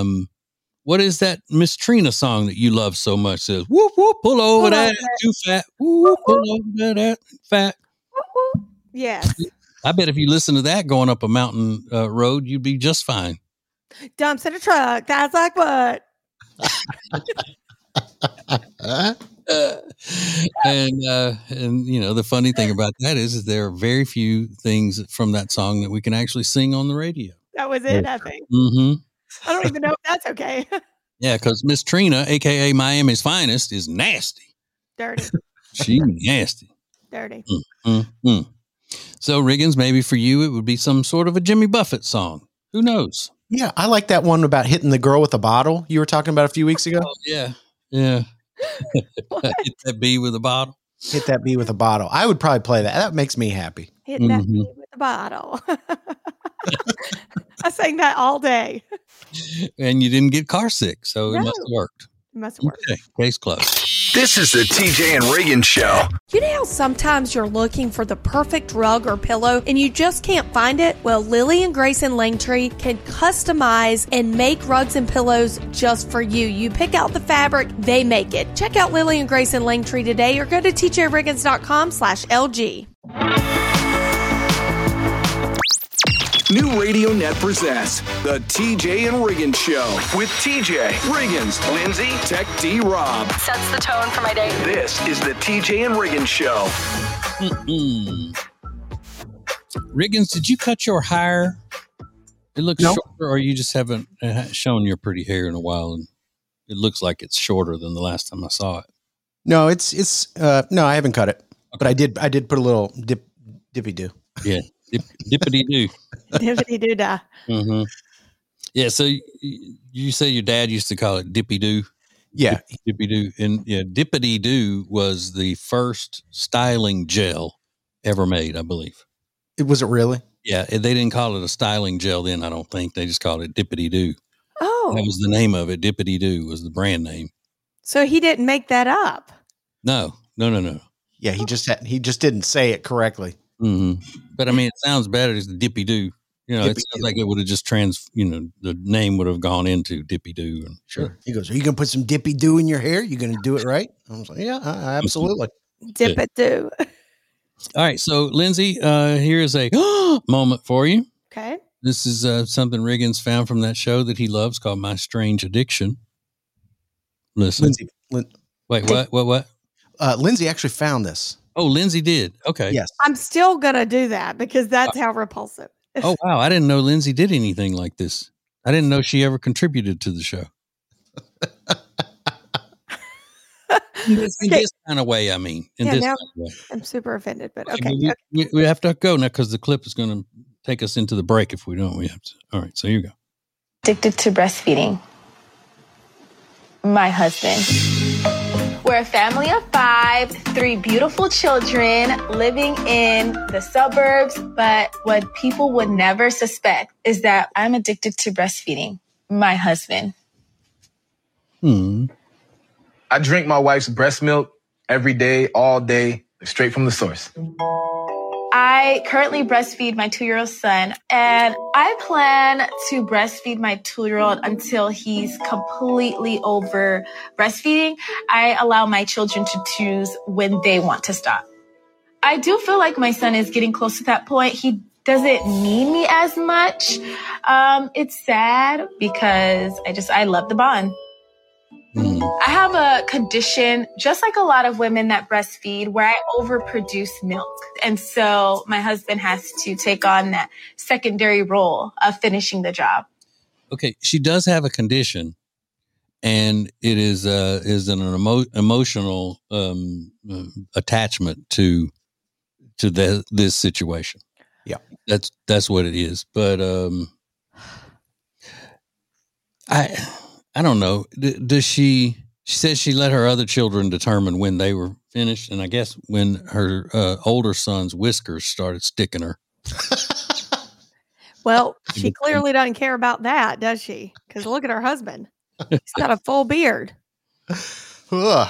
S4: what is that Miss Trina song that you love so much? Says, whoop, whoop, pull over that, too fat. Whoop, pull over that, fat.
S1: Yes.
S4: I bet if you listen to that going up a mountain road, you'd be just fine.
S1: Dumps in a truck. That's like what?
S4: And you know, the funny thing about that is there are very few things from that song that we can actually sing on the radio.
S1: That was it, I think.
S4: Mm-hmm.
S1: I don't even know if that's okay.
S4: Yeah, because Miss Trina, a.k.a. Miami's finest, is nasty.
S1: Dirty.
S4: She's nasty.
S1: Dirty.
S4: So, Riggins, maybe for you, it would be some sort of a Jimmy Buffett song. Who knows?
S5: Yeah, I like that one about hitting the girl with a bottle you were talking about a few weeks ago.
S4: Oh, yeah. Yeah. Hit that bee with a bottle.
S5: Hit that bee with a bottle. I would probably play that. That makes me happy.
S1: Hit that bee with a bottle. I sang that all day.
S4: And you didn't get car sick, so it must have worked.
S1: It must have worked.
S4: Okay, case closed.
S3: This is the TJ and Riggins Show.
S1: You know how sometimes you're looking for the perfect rug or pillow and you just can't find it? Well, Lily and Grayson Langtree can customize and make rugs and pillows just for you. You pick out the fabric, they make it. Check out Lily and Grayson Langtree today or go to tjriggins.com/LG.
S3: New Radio Net presents the TJ and Riggins Show with TJ, Riggins, Lindsay, Tech D, Rob.
S2: Sets the tone for my day.
S3: This is the TJ and Riggins Show.
S4: Riggins, did you cut your hair? It looks shorter, or you just haven't shown your pretty hair in a while. And it looks like it's shorter than the last time I saw it.
S5: No, no, I haven't cut it, but I did put a little dippy do.
S4: Yeah. Dippity do.
S1: Dippity doo dah.
S4: Mm-hmm. Yeah. So you say your dad used to call it dippy do.
S5: Yeah.
S4: Dippy do. And yeah, dippity do was the first styling gel ever made, I believe.
S5: Was it really?
S4: Yeah. They didn't call it a styling gel then, I don't think. They just called it dippity do.
S1: Oh.
S4: That was the name of it. Dippity do was the brand name.
S1: So he didn't make that up.
S4: No.
S5: Yeah, he just didn't say it correctly.
S4: Mm-hmm. But I mean, it sounds better as the dippy do. You know, it sounds like it would have just the name would have gone into dippy do. And
S5: sure. He goes, "Are you going to put some dippy do in your hair? You going to do it right?" I was like, "Yeah, absolutely."
S1: Dip it do.
S4: All right. So, Lindsay, here's a moment for you.
S1: Okay.
S4: This is something Riggins found from that show that he loves called My Strange Addiction. Listen. Wait, what?
S5: Lindsay actually found this.
S4: Oh, Lindsay did. Okay.
S5: Yes.
S1: I'm still going to do that because that's how repulsive.
S4: Oh, wow. I didn't know Lindsay did anything like this. I didn't know she ever contributed to the show. In this kind of way, I mean. In this kind of way.
S1: I'm super offended, but okay.
S4: We have to go now because the clip is going to take us into the break. If we don't, we have to. All right. So here you go.
S7: Addicted to breastfeeding. My husband. We're a family of 5, 3 beautiful children living in the suburbs. But what people would never suspect is that I'm addicted to breastfeeding. My husband.
S8: I drink my wife's breast milk every day, all day, straight from the source.
S7: I currently breastfeed my 2-year-old son, and I plan to breastfeed my 2-year-old until he's completely over breastfeeding. I allow my children to choose when they want to stop. I do feel like my son is getting close to that point. He doesn't need me as much. It's sad because I love the bond. I have a condition, just like a lot of women that breastfeed, where I overproduce milk. And so my husband has to take on that secondary role of finishing the job.
S4: Okay. She does have a condition, and it is an emotional attachment to this situation.
S5: Yeah.
S4: That's what it is. But I don't know. Does she says she let her other children determine when they were finished. And I guess when her older son's whiskers started sticking her.
S1: Well, she clearly doesn't care about that, does she? Because look at her husband. He's got a full beard. The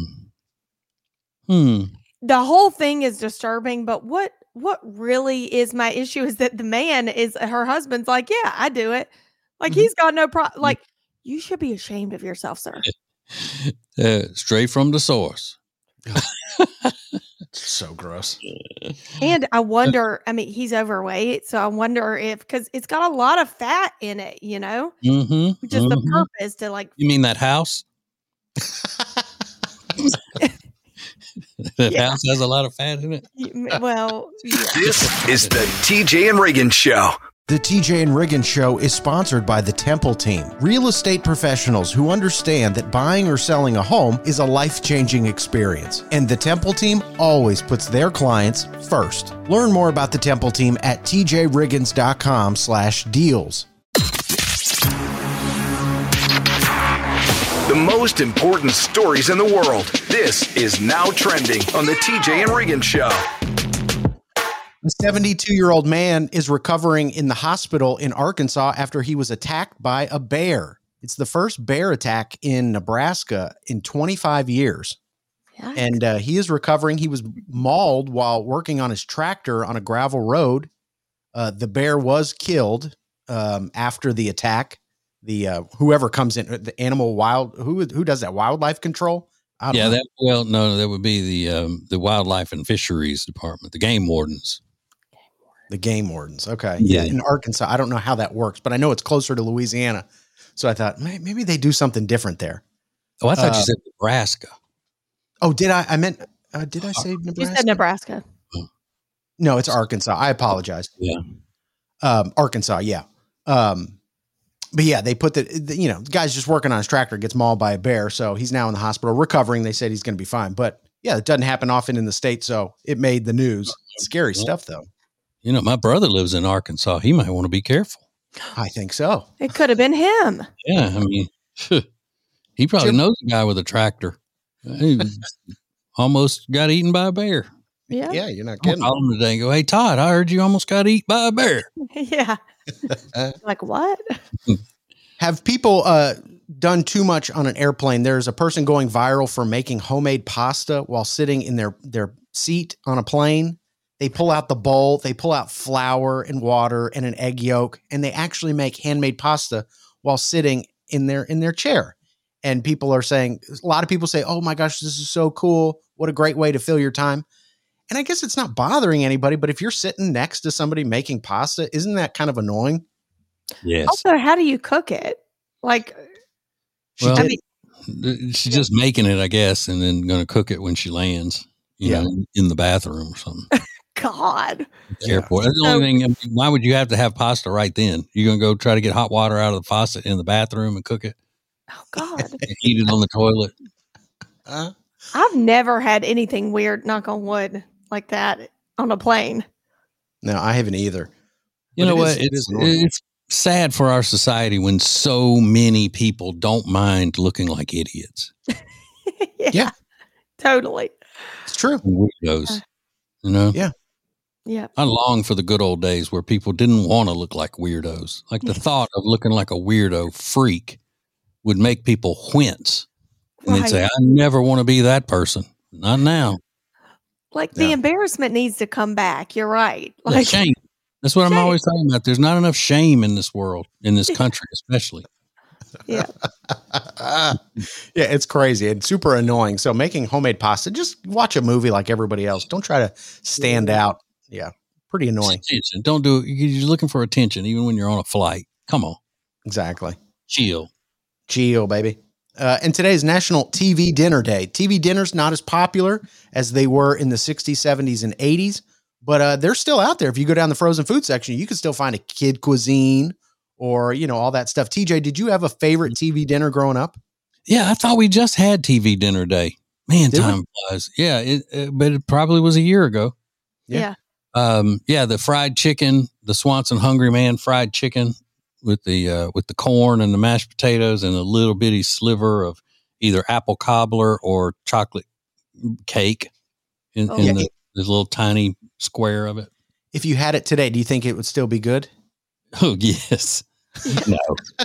S1: whole thing is disturbing, but what really is my issue is that the man is her husband's like, yeah, I do it. Like he's got no problem. Like, you should be ashamed of yourself, sir.
S4: Straight from the source.
S5: So gross.
S1: And I wonder, I mean, he's overweight. So I wonder if, because it's got a lot of fat in it, you know?
S4: Mm-hmm.
S1: Which is the purpose to like.
S4: You mean that house? That house has a lot of fat in it?
S1: Well, yeah.
S3: This is the TJ and Reagan Show.
S5: The TJ and Reagan Show is sponsored by the Temple Team, real estate professionals who understand that buying or selling a home is a life-changing experience. And the Temple Team always puts their clients first. Learn more about the Temple Team at tjriggins.com/deals.
S3: The most important stories in the world. This is Now Trending on the TJ and Reagan Show.
S5: A 72-year-old man is recovering in the hospital in Arkansas after he was attacked by a bear. It's the first bear attack in Nebraska in 25 years. Yikes. And he is recovering. He was mauled while working on his tractor on a gravel road. The bear was killed after the attack. The whoever comes in, the who does that? Wildlife control?
S4: Yeah, that would be the Wildlife and Fisheries Department, the game wardens.
S5: The game wardens. Okay.
S4: Yeah.
S5: In Arkansas. I don't know how that works, but I know it's closer to Louisiana. So I thought maybe they do something different there.
S4: Oh, I thought you said Nebraska.
S5: Oh, did I? I meant, did I say Nebraska?
S1: You said Nebraska.
S5: No, it's Arkansas. I apologize.
S4: Yeah.
S5: Arkansas. Yeah. But yeah, they put the guy's just working on his tractor, gets mauled by a bear. So he's now in the hospital recovering. They said he's going to be fine. But yeah, it doesn't happen often in the States. So it made the news. Scary stuff, though.
S4: My brother lives in Arkansas. He might want to be careful.
S5: I think so.
S1: It could have been him.
S4: Yeah. I mean, he probably knows a guy with a tractor. He almost got eaten by a bear.
S1: Yeah.
S5: Yeah, you're not kidding.
S4: I'll call him today and go, hey, Todd, I heard you almost got eaten by a bear.
S1: Yeah. Like what?
S5: Have people done too much on an airplane? There's a person going viral for making homemade pasta while sitting in their seat on a plane. They pull out the bowl, they pull out flour and water and an egg yolk, and they actually make handmade pasta while sitting in their chair. And people are saying, a lot of people say, oh my gosh, this is so cool. What a great way to fill your time. And I guess it's not bothering anybody, but if you're sitting next to somebody making pasta, isn't that kind of annoying?
S4: Yes.
S1: Also, how do you cook it? Like,
S4: she's just making it, I guess, and then going to cook it when she lands, in the bathroom or something.
S1: God.
S4: Airport. That's the only thing. Why would you have to have pasta right then? You're going to go try to get hot water out of the faucet in the bathroom and cook it?
S1: Oh, God.
S4: And eat it on the toilet?
S1: I've never had anything weird, knock on wood, like that on a plane.
S5: No, I haven't either.
S4: You know what? It's sad for our society when so many people don't mind looking like idiots.
S5: Yeah.
S1: Totally.
S5: It's true.
S4: Weirdos. Yeah.
S1: Yeah.
S4: I long for the good old days where people didn't want to look like weirdos. Like the thought of looking like a weirdo freak would make people wince. And they'd say, I never want to be that person. Not now.
S1: Like the embarrassment needs to come back. You're right.
S4: Like shame. That's what I'm always talking about. There's not enough shame in this world, in this country, especially.
S1: Yeah.
S5: Yeah, it's crazy and super annoying. So making homemade pasta, just watch a movie like everybody else. Don't try to stand out. Yeah. Pretty annoying.
S4: Attention. Don't do it. You're looking for attention even when you're on a flight. Come on.
S5: Exactly.
S4: Chill,
S5: baby. And today is National TV Dinner Day. TV dinners not as popular as they were in the 60s, 70s, and 80s, but they're still out there. If you go down the frozen food section, you can still find a kid cuisine or, all that stuff. TJ, did you have a favorite TV dinner growing up?
S4: Yeah, I thought we just had TV Dinner Day. Man, time flies. Yeah, but it probably was a year ago.
S1: Yeah.
S4: The fried chicken, the Swanson Hungry Man fried chicken with the corn and the mashed potatoes and a little bitty sliver of either apple cobbler or chocolate cake in this little tiny square of it.
S5: If you had it today, do you think it would still be good?
S4: Oh, yes. No.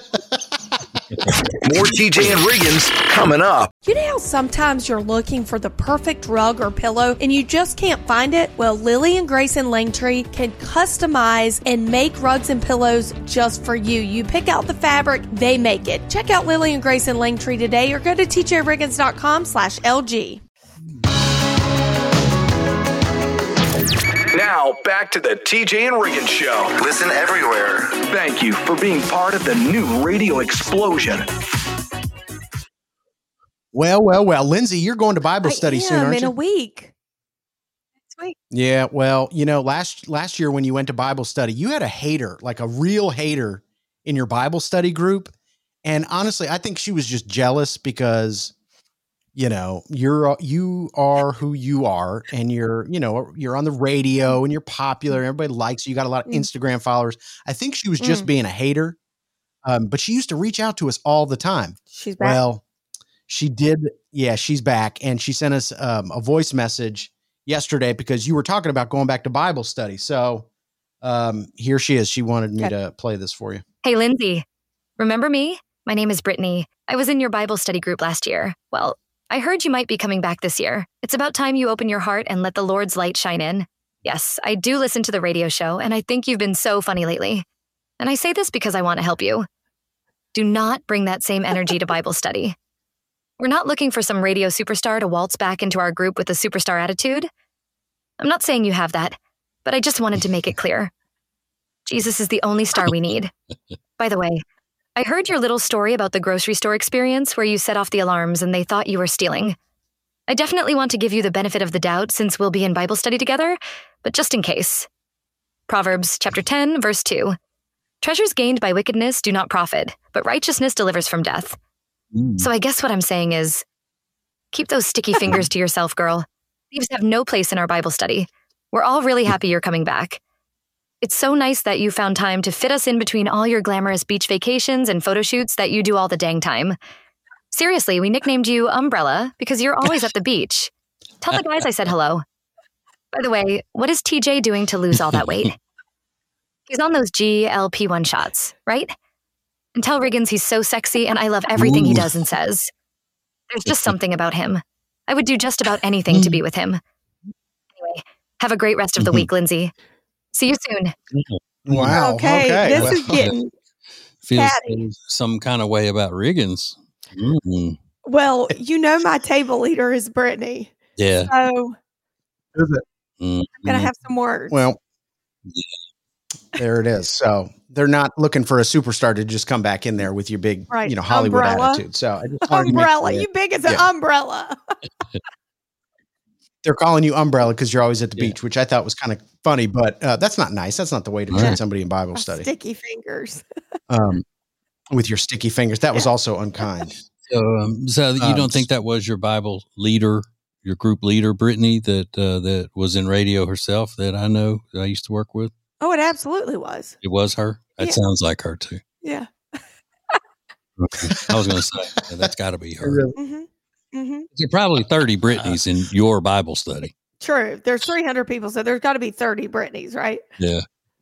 S3: More TJ and Riggins coming up.
S1: You know how sometimes you're looking for the perfect rug or pillow and you just can't find it? Well, Lily and Grayson Langtree can customize and make rugs and pillows just for you. You pick out the fabric, they make it. Check out Lily and Grayson Langtree today or go to tjriggins.com/LG.
S3: Now, back to the TJ and Riggins Show.
S9: Listen everywhere.
S3: Thank you for being part of the new radio explosion.
S5: Well. Lindsay, you're going to Bible study soon, aren't you?
S1: In a week. Next week.
S5: Yeah, well, last year when you went to Bible study, you had a hater, like a real hater in your Bible study group. And honestly, I think she was just jealous because you are who you are and you're on the radio and you're popular and everybody likes you. You got a lot of Instagram followers. I think she was just being a hater. But she used to reach out to us all the time.
S1: She's back.
S5: Well, she did. Yeah, she's back. And she sent us a voice message yesterday because you were talking about going back to Bible study. So here she is. She wanted me to play this for you.
S10: Hey, Lindsay, remember me? My name is Brittany. I was in your Bible study group last year. Well, I heard you might be coming back this year. It's about time you open your heart and let the Lord's light shine in. Yes, I do listen to the radio show, and I think you've been so funny lately. And I say this because I want to help you. Do not bring that same energy to Bible study. We're not looking for some radio superstar to waltz back into our group with a superstar attitude. I'm not saying you have that, but I just wanted to make it clear. Jesus is the only star we need. By the way, I heard your little story about the grocery store experience where you set off the alarms and they thought you were stealing. I definitely want to give you the benefit of the doubt since we'll be in Bible study together, but just in case. Proverbs chapter 10, verse 2. Treasures gained by wickedness do not profit, but righteousness delivers from death. So I guess what I'm saying is, keep those sticky fingers to yourself, girl. Thieves have no place in our Bible study. We're all really happy you're coming back. It's so nice that you found time to fit us in between all your glamorous beach vacations and photo shoots that you do all the dang time. Seriously, we nicknamed you Umbrella because you're always at the beach. Tell the guys I said hello. By the way, what is TJ doing to lose all that weight? He's on those GLP-1 shots, right? And tell Riggins he's so sexy and I love everything he does and says. There's just something about him. I would do just about anything to be with him. Anyway, have a great rest of the week, Lindsay. See you soon.
S5: Wow.
S1: Okay. This is getting
S4: feels
S1: catty.
S4: some kind of way about Riggins.
S1: Well, my table leader is Brittany.
S4: Yeah.
S1: So
S5: Is it?
S1: I'm going to have some words.
S5: Well, there it is. So they're not looking for a superstar to just come back in there with your big, Hollywood
S1: Umbrella.
S5: attitude. So I just wanted to make
S1: Umbrella.
S5: sure-
S1: You big as an umbrella.
S5: They're calling you Umbrella because you're always at the beach, which I thought was kind of funny, but that's not nice. That's not the way to treat somebody in Bible study.
S1: Sticky fingers.
S5: With your sticky fingers. That was also unkind.
S4: So you don't think that was your Bible leader, your group leader, Brittany, that was in radio herself that I know that I used to work with?
S1: Oh, it absolutely was.
S4: It was her? That sounds like her too.
S1: Yeah.
S4: Okay. I was going to say, that's got to be her.
S1: Mm-hmm. Mm-hmm.
S4: There are probably 30 Brittany's in your Bible study.
S1: True. There's 300 people, so there's got to be 30 Brittany's, right?
S4: Yeah.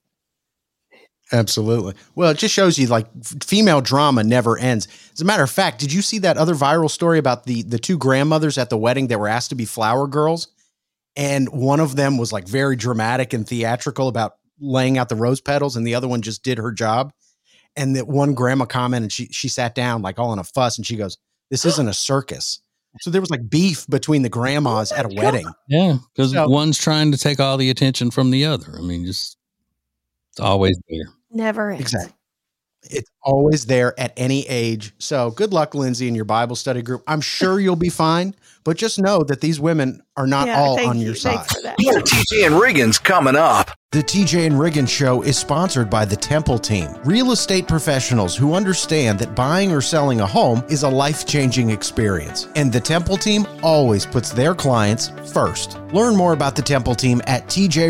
S5: Absolutely. Well, it just shows you like female drama never ends. As a matter of fact, did you see that other viral story about the two grandmothers at the wedding that were asked to be flower girls? And one of them was like very dramatic and theatrical about laying out the rose petals, and the other one just did her job. And that one grandma commented, she sat down like all in a fuss, and she goes, "This isn't a circus." So there was like beef between the grandmas at a wedding.
S4: Yeah, because one's trying to take all the attention from the other. I mean, it's always there.
S1: Never ends.
S5: Exactly. It's always there at any age. So good luck, Lindsay, in your Bible study group. I'm sure you'll be fine, but just know that these women are not all on your side.
S3: More TJ and Riggins coming up.
S5: The TJ and Riggins Show is sponsored by the Temple Team, real estate professionals who understand that buying or selling a home is a life-changing experience. And the Temple Team always puts their clients first. Learn more about the Temple Team at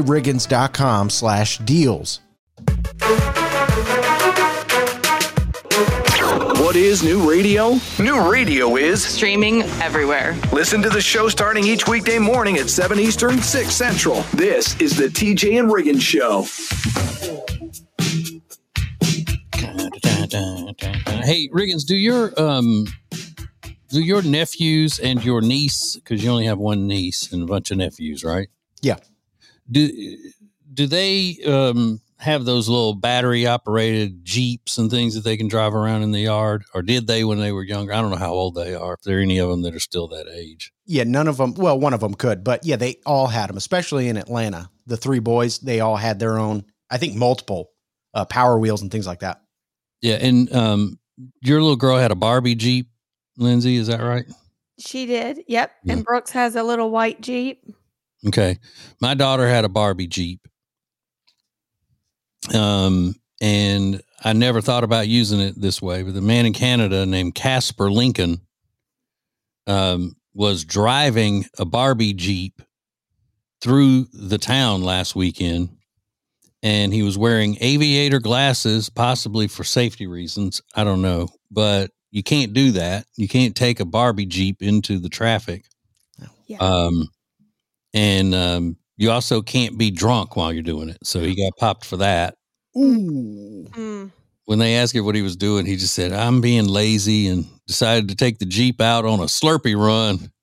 S5: tjriggins.com/deals.
S3: What is new radio? New radio is
S2: streaming everywhere.
S3: Listen to the show starting each weekday morning at 7 Eastern, 6 Central. This is the TJ and Riggins Show.
S4: Hey, Riggins, do your nephews and your niece, because you only have one niece and a bunch of nephews, right?
S5: Yeah.
S4: Do they have those little battery operated Jeeps and things that they can drive around in the yard, or did they when they were younger? I don't know how old they are, if there are any of them that are still that age.
S5: Yeah, none of them. Well, one of them could, but yeah, they all had them, especially in Atlanta. The three boys, they all had their own, I think, multiple Power Wheels and things like that.
S4: Yeah. And your little girl had a Barbie Jeep, Lindsay, is that right?
S1: She did. Yep.
S4: Yeah.
S1: And Brooks has a little white Jeep.
S4: Okay. My daughter had a Barbie Jeep. And I never thought about using it this way, but the man in Canada named Casper Lincoln, was driving a Barbie Jeep through the town last weekend, and he was wearing aviator glasses, possibly for safety reasons. I don't know, but you can't do that. You can't take a Barbie Jeep into the traffic.
S1: Yeah.
S4: You also can't be drunk while you're doing it. So he got popped for that.
S5: Ooh.
S1: Mm.
S4: When they asked him what he was doing, he just said, "I'm being lazy," and decided to take the Jeep out on a Slurpee run.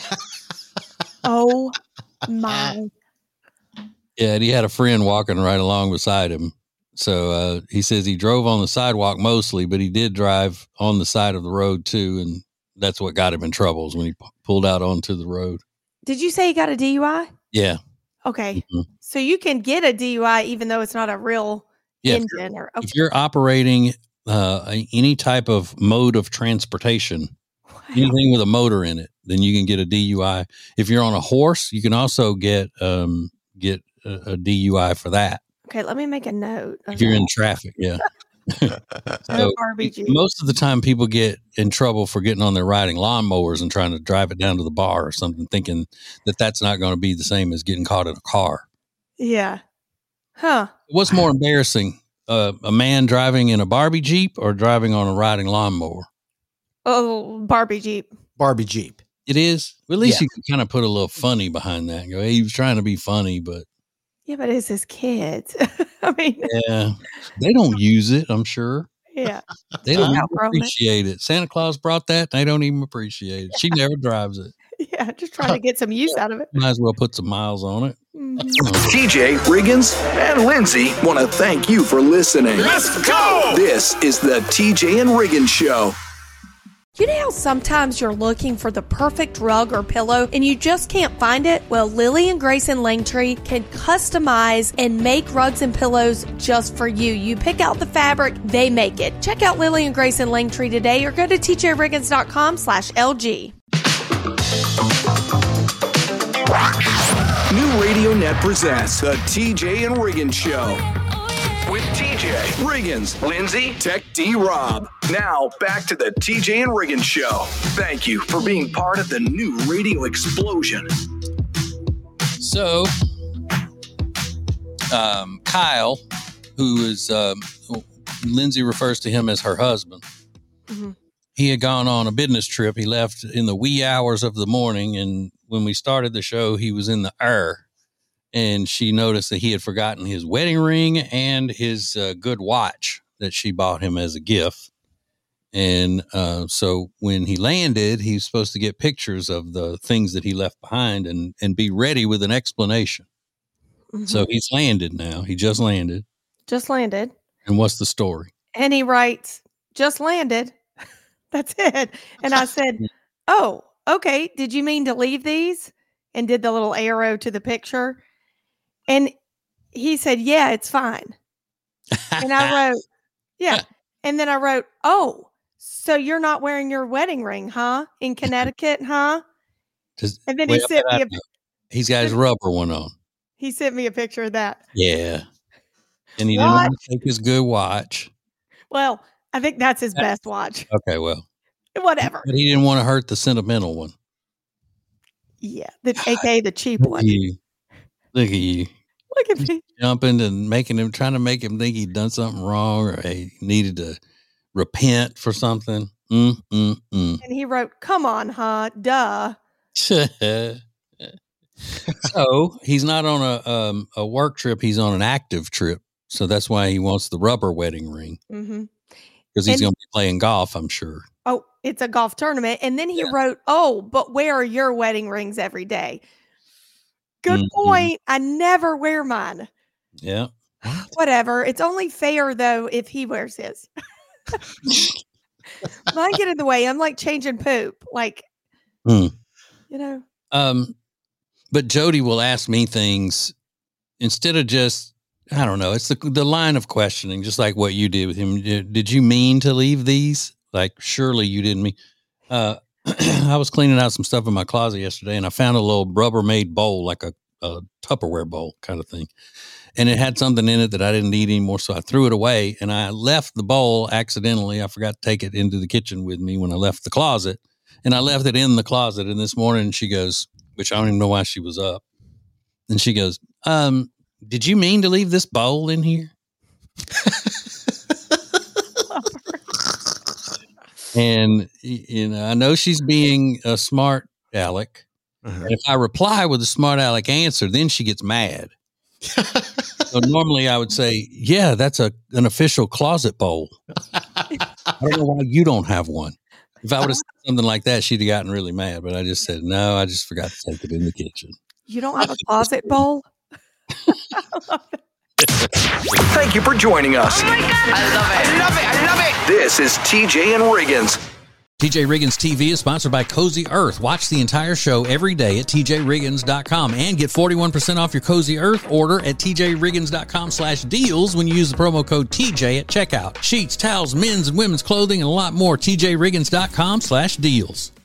S1: Oh my.
S4: Yeah, and he had a friend walking right along beside him. So he says he drove on the sidewalk mostly, but he did drive on the side of the road too. And that's what got him in trouble, is when he pulled out onto the road.
S1: Did you say he got a DUI?
S4: Yeah.
S1: Okay.
S4: Mm-hmm.
S1: So you can get a DUI even though it's not a real engine.
S4: If you're operating any type of mode of transportation, anything with a motor in it, then you can get a DUI. If you're on a horse, you can also get a DUI for that.
S1: Okay, let me make a note.
S4: If you're in traffic, yeah. So
S1: Barbie Jeep.
S4: most of the time people get in trouble for getting on their riding lawnmowers and trying to drive it down to the bar or something, thinking that that's not going to be the same as getting caught in a car.
S1: Yeah. Huh.
S4: What's more embarrassing, a man driving in a Barbie Jeep or driving on a riding lawnmower?
S1: Oh, Barbie Jeep.
S5: Barbie Jeep.
S4: It is. Well, at least
S5: Yeah.
S4: you can kind of put a little funny behind that and go, hey, he was trying to be funny, but
S1: Yeah, but it's his kids. I mean,
S4: yeah, they don't use it, I'm sure.
S1: yeah.
S4: They don't even
S1: Outgrown it.
S4: appreciate it. Santa Claus brought that. They don't even appreciate it. She never drives it.
S1: Yeah, just trying to get some use out of it.
S4: Might as well put some miles on it.
S3: TJ, Riggins, and Lindsay want to thank you for listening. Let's go! This is the TJ and Riggins Show.
S1: You know how sometimes you're looking for the perfect rug or pillow and you just can't find it? Well, Lily and Grayson Langtree can customize and make rugs and pillows just for you. You pick out the fabric, they make it. Check out Lily and Grayson Langtree today or go to tjriggins.com/LG.
S3: New Radio Net presents the TJ and Riggins Show. With TJ, Riggins, Lindsay, Tech D-Rob. Now, back to the TJ and Riggins Show. Thank you for being part of the new radio explosion.
S4: So, Kyle, who is, Lindsay refers to him as her husband.
S1: Mm-hmm.
S4: He had gone on a business trip. He left in the wee hours of the morning. And when we started the show, he was in the air. And she noticed that he had forgotten his wedding ring and his good watch that she bought him as a gift. And so when he landed, he's supposed to get pictures of the things that he left behind and be ready with an explanation.
S1: Mm-hmm.
S4: So he's landed now. He just landed.
S1: Just landed.
S4: And what's the story?
S1: And he writes, just landed. That's it. And I said, oh, okay. Did you mean to leave these? And did the little arrow to the picture. And he said, yeah, it's fine. And I wrote, yeah. And then I wrote, oh, so you're not wearing your wedding ring, huh? In Connecticut, huh? And then he sent me
S4: he's got his rubber one on.
S1: He sent me a picture of that.
S4: Yeah. And he didn't want to take his good watch.
S1: Well, I think that's his best watch.
S4: Okay, well.
S1: Whatever.
S4: But he didn't want to hurt the sentimental one.
S1: Yeah. AKA the cheap one.
S4: Look at you.
S1: Look at me.
S4: Jumping and trying to make him think he'd done something wrong or he needed to repent for something. And
S1: he wrote, come on, huh? Duh.
S4: So he's not on a work trip. He's on an active trip. So that's why he wants the rubber wedding ring.
S1: Mm-hmm.
S4: Because he's going to be playing golf, I'm sure.
S1: Oh, it's a golf tournament. And then he wrote, oh, but wear your wedding rings every day. Good point. I never wear mine.
S4: Yeah.
S1: Whatever. It's only fair, though, if he wears his. Mine get in the way. I'm like changing poop. Like, you know.
S4: But Jody will ask me things instead of just, I don't know. It's the line of questioning, just like what you did with him. Did you mean to leave these? Like, surely you didn't mean. I was cleaning out some stuff in my closet yesterday and I found a little Rubbermaid bowl, like a Tupperware bowl kind of thing. And it had something in it that I didn't need anymore. So I threw it away and I left the bowl accidentally. I forgot to take it into the kitchen with me when I left the closet and I left it in the closet. And this morning she goes, which I don't even know why she was up. And she goes, did you mean to leave this bowl in here? And, you know, I know she's being a smart aleck. And if I reply with a smart aleck answer, then she gets mad. So normally I would say, yeah, that's an official closet bowl. I don't know why you don't have one. If I would have said something like that, she'd have gotten really mad. But I just said, no, I just forgot to take it in the kitchen.
S1: You don't have a closet bowl? I love it.
S3: Thank you for joining us.
S2: Oh my God. I love it.
S3: I love it. I love it. This is TJ and Riggins.
S4: TJ Riggins TV is sponsored by Cozy Earth. Watch the entire show every day at tjriggins.com and get 41% off your Cozy Earth order at tjriggins.com/deals when you use the promo code TJ at checkout. Sheets, towels, men's and women's clothing, and a lot more. tjriggins.com/deals.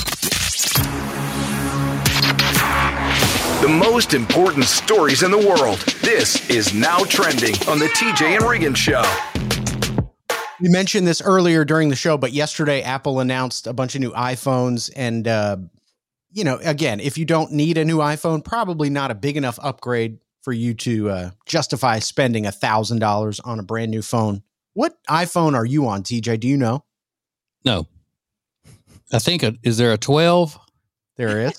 S3: The most important stories in the world. This is Now Trending on the TJ and Riggins Show.
S5: We mentioned this earlier during the show, but yesterday Apple announced a bunch of new iPhones. And, again, if you don't need a new iPhone, probably not a big enough upgrade for you to justify spending $1,000 on a brand new phone. What iPhone are you on, TJ? Do you know?
S4: No. I think, is there a 12?
S5: There is.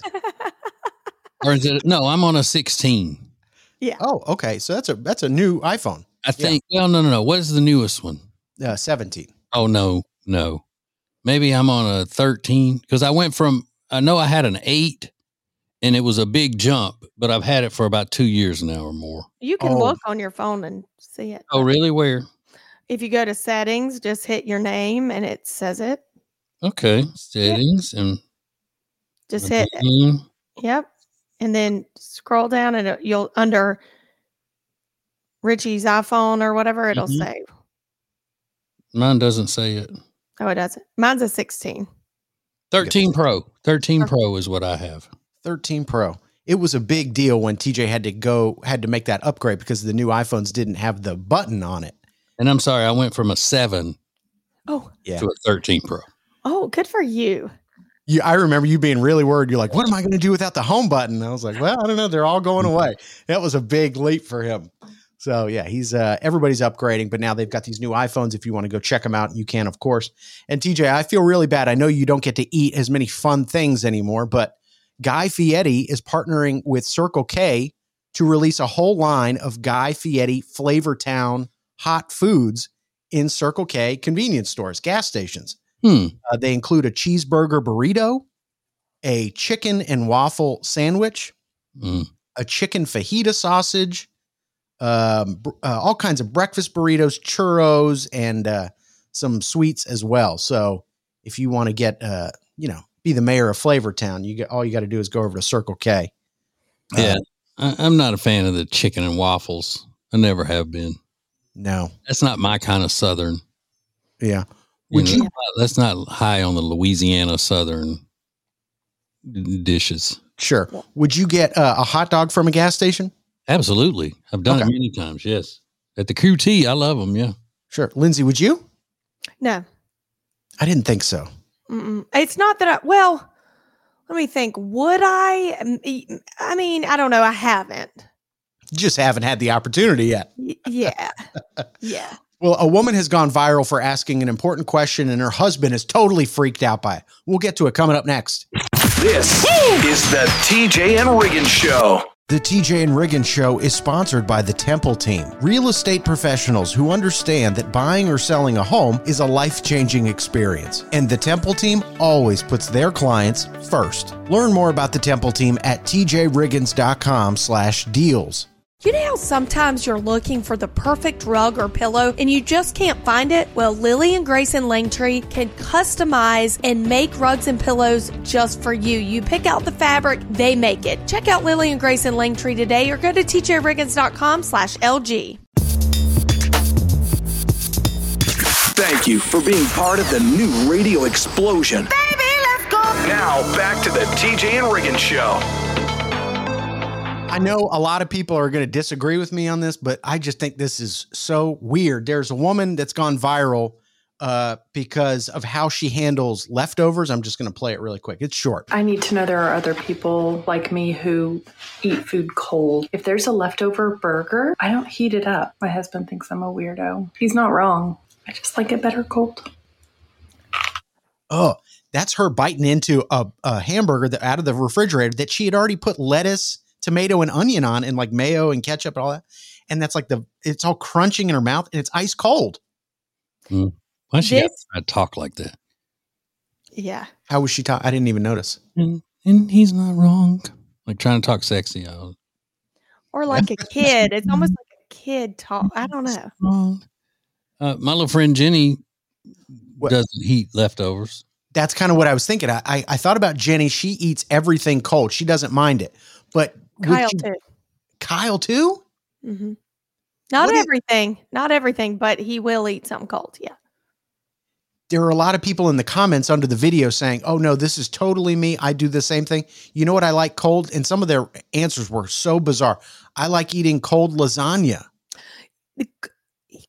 S4: Or is it? No, I'm on a 16.
S1: Yeah.
S5: Oh, okay. So that's a new iPhone.
S4: I think. Yeah. Well, no. What is the newest one?
S5: 17.
S4: Oh, no. Maybe I'm on a 13 because I know I had an 8 and it was a big jump, but I've had it for about 2 years now or more.
S1: You can look on your phone and see it.
S4: Oh, really? Where?
S1: If you go to settings, just hit your name and it says it.
S4: Okay. Settings and
S1: just hit it. Yep. And then scroll down and you'll under Richie's iPhone or whatever, it'll say.
S4: Mine doesn't say it.
S1: Oh, it doesn't. Mine's a 16.
S4: 13 Pro. 13 Pro is what I have.
S5: 13 Pro. It was a big deal when TJ had to make that upgrade because the new iPhones didn't have the button on it.
S4: And I'm sorry, I went from a 7 to a 13 Pro.
S1: Oh, good for you.
S5: I remember you being really worried. You're like, what am I going to do without the home button? I was like, well, I don't know. They're all going away. That was a big leap for him. So yeah, he's everybody's upgrading, but now they've got these new iPhones. If you want to go check them out, you can, of course. And TJ, I feel really bad. I know you don't get to eat as many fun things anymore, but Guy Fieri is partnering with Circle K to release a whole line of Guy Fieri Flavortown hot foods in Circle K convenience stores, gas stations. They include a cheeseburger burrito, a chicken and waffle sandwich, a chicken fajita sausage, all kinds of breakfast burritos, churros, and some sweets as well. So if you want to get, be the mayor of Flavortown, all you got to do is go over to Circle K.
S4: Yeah, I'm not a fan of the chicken and waffles. I never have been.
S5: No,
S4: that's not my kind of Southern.
S5: Yeah.
S4: That's not high on the Louisiana Southern dishes.
S5: Sure. Would you get a hot dog from a gas station?
S4: Absolutely. I've done it many times. Yes. At the QT, I love them. Yeah.
S5: Sure. Lindsay, would you?
S1: No.
S5: I didn't think so.
S1: It's not that let me think. Would I? I mean, I don't know. I haven't.
S5: You just haven't had the opportunity yet.
S1: Yeah. Yeah.
S5: Well, a woman has gone viral for asking an important question, and her husband is totally freaked out by it. We'll get to it coming up next.
S3: This is the TJ and Riggins Show.
S5: The TJ and Riggins Show is sponsored by the Temple Team, real estate professionals who understand that buying or selling a home is a life-changing experience. And the Temple Team always puts their clients first. Learn more about the Temple Team at tjriggins.com/deals.
S1: You know how sometimes you're looking for the perfect rug or pillow and you just can't find it? Well, Lily and Grayson Langtree can customize and make rugs and pillows just for you. You pick out the fabric, they make it. Check out Lily and Grayson Langtree today or go to tjriggins.com/LG.
S3: Thank you for being part of the new radio explosion.
S9: Baby, let's go.
S3: Now, back to the TJ and Riggins Show.
S5: I know a lot of people are going to disagree with me on this, but I just think this is so weird. There's a woman that's gone viral because of how she handles leftovers. I'm just going to play it really quick. It's short.
S11: I need to know there are other people like me who eat food cold. If there's a leftover burger, I don't heat it up. My husband thinks I'm a weirdo. He's not wrong. I just like it better cold.
S5: Oh, that's her biting into a hamburger out of the refrigerator that she had already put lettuce, tomato, and onion on, and like mayo and ketchup and all that. And that's like it's all crunching in her mouth and it's ice cold.
S4: Why does she have to talk like that?
S1: Yeah.
S5: How was she talking? I didn't even notice.
S4: And he's not wrong. Like trying to talk sexy.
S1: Or like a kid. It's almost like a kid talk. I don't know.
S4: Wrong. My little friend Jenny doesn't heat leftovers.
S5: That's kind of what I was thinking. I thought about Jenny. She eats everything cold. She doesn't mind it. But Kyle too?
S1: Mm-hmm. Not everything, but he will eat something cold. Yeah.
S5: There are a lot of people in the comments under the video saying, oh no, this is totally me. I do the same thing. You know what I like cold? And some of their answers were so bizarre. I like eating cold lasagna.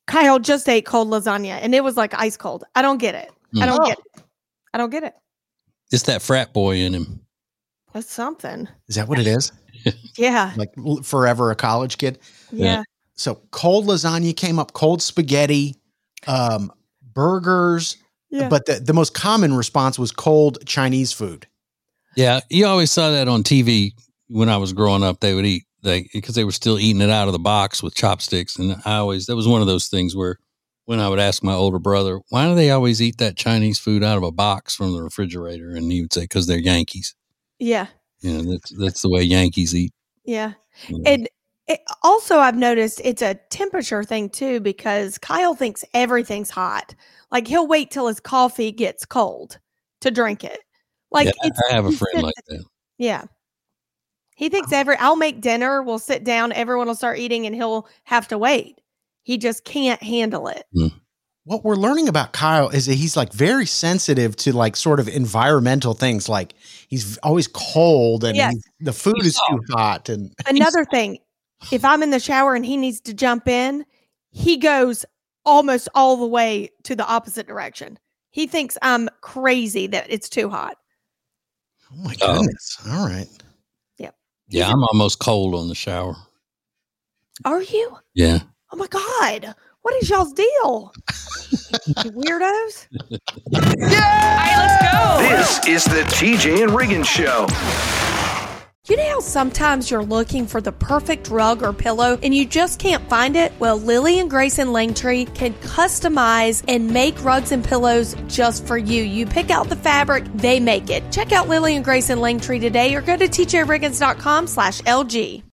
S1: Kyle just ate cold lasagna and it was like ice cold. I don't get it. I don't get it.
S4: It's that frat boy in him.
S1: That's something.
S5: Is that what it is?
S1: Yeah.
S5: Like forever a college kid?
S1: Yeah.
S5: So cold lasagna came up, cold spaghetti, burgers.
S1: Yeah.
S5: But the most common response was cold Chinese food.
S4: Yeah. You always saw that on TV when I was growing up. They would eat because they were still eating it out of the box with chopsticks. And that was one of those things where when I would ask my older brother, why do they always eat that Chinese food out of a box from the refrigerator? And he would say, because they're Yankees.
S1: Yeah.
S4: You know, that's the way Yankees eat.
S1: Yeah. And also, I've noticed it's a temperature thing too, because Kyle thinks everything's hot. Like he'll wait till his coffee gets cold to drink it. Like
S4: I have a friend like that.
S1: Yeah. He thinks I'll make dinner, we'll sit down, everyone will start eating and he'll have to wait. He just can't handle it.
S5: What we're learning about Kyle is that he's like very sensitive to like sort of environmental things. Like he's always cold and the food is too hot. And
S1: another thing, if I'm in the shower and he needs to jump in, he goes almost all the way to the opposite direction. He thinks I'm crazy that it's too hot.
S5: Oh my goodness. All right.
S1: Yep.
S4: Yeah, I'm almost cold on the shower.
S1: Are you?
S4: Yeah.
S1: Oh my God. What is y'all's deal? You weirdos.
S2: Yeah! All right,
S3: This
S2: let's go.
S3: is the TJ and Riggins Show.
S1: You know how sometimes you're looking for the perfect rug or pillow and you just can't find it? Well, Lily and Grayson Langtree can customize and make rugs and pillows just for you. You pick out the fabric, they make it. Check out Lily and Grayson Langtree today or go to tjriggins.com/LG.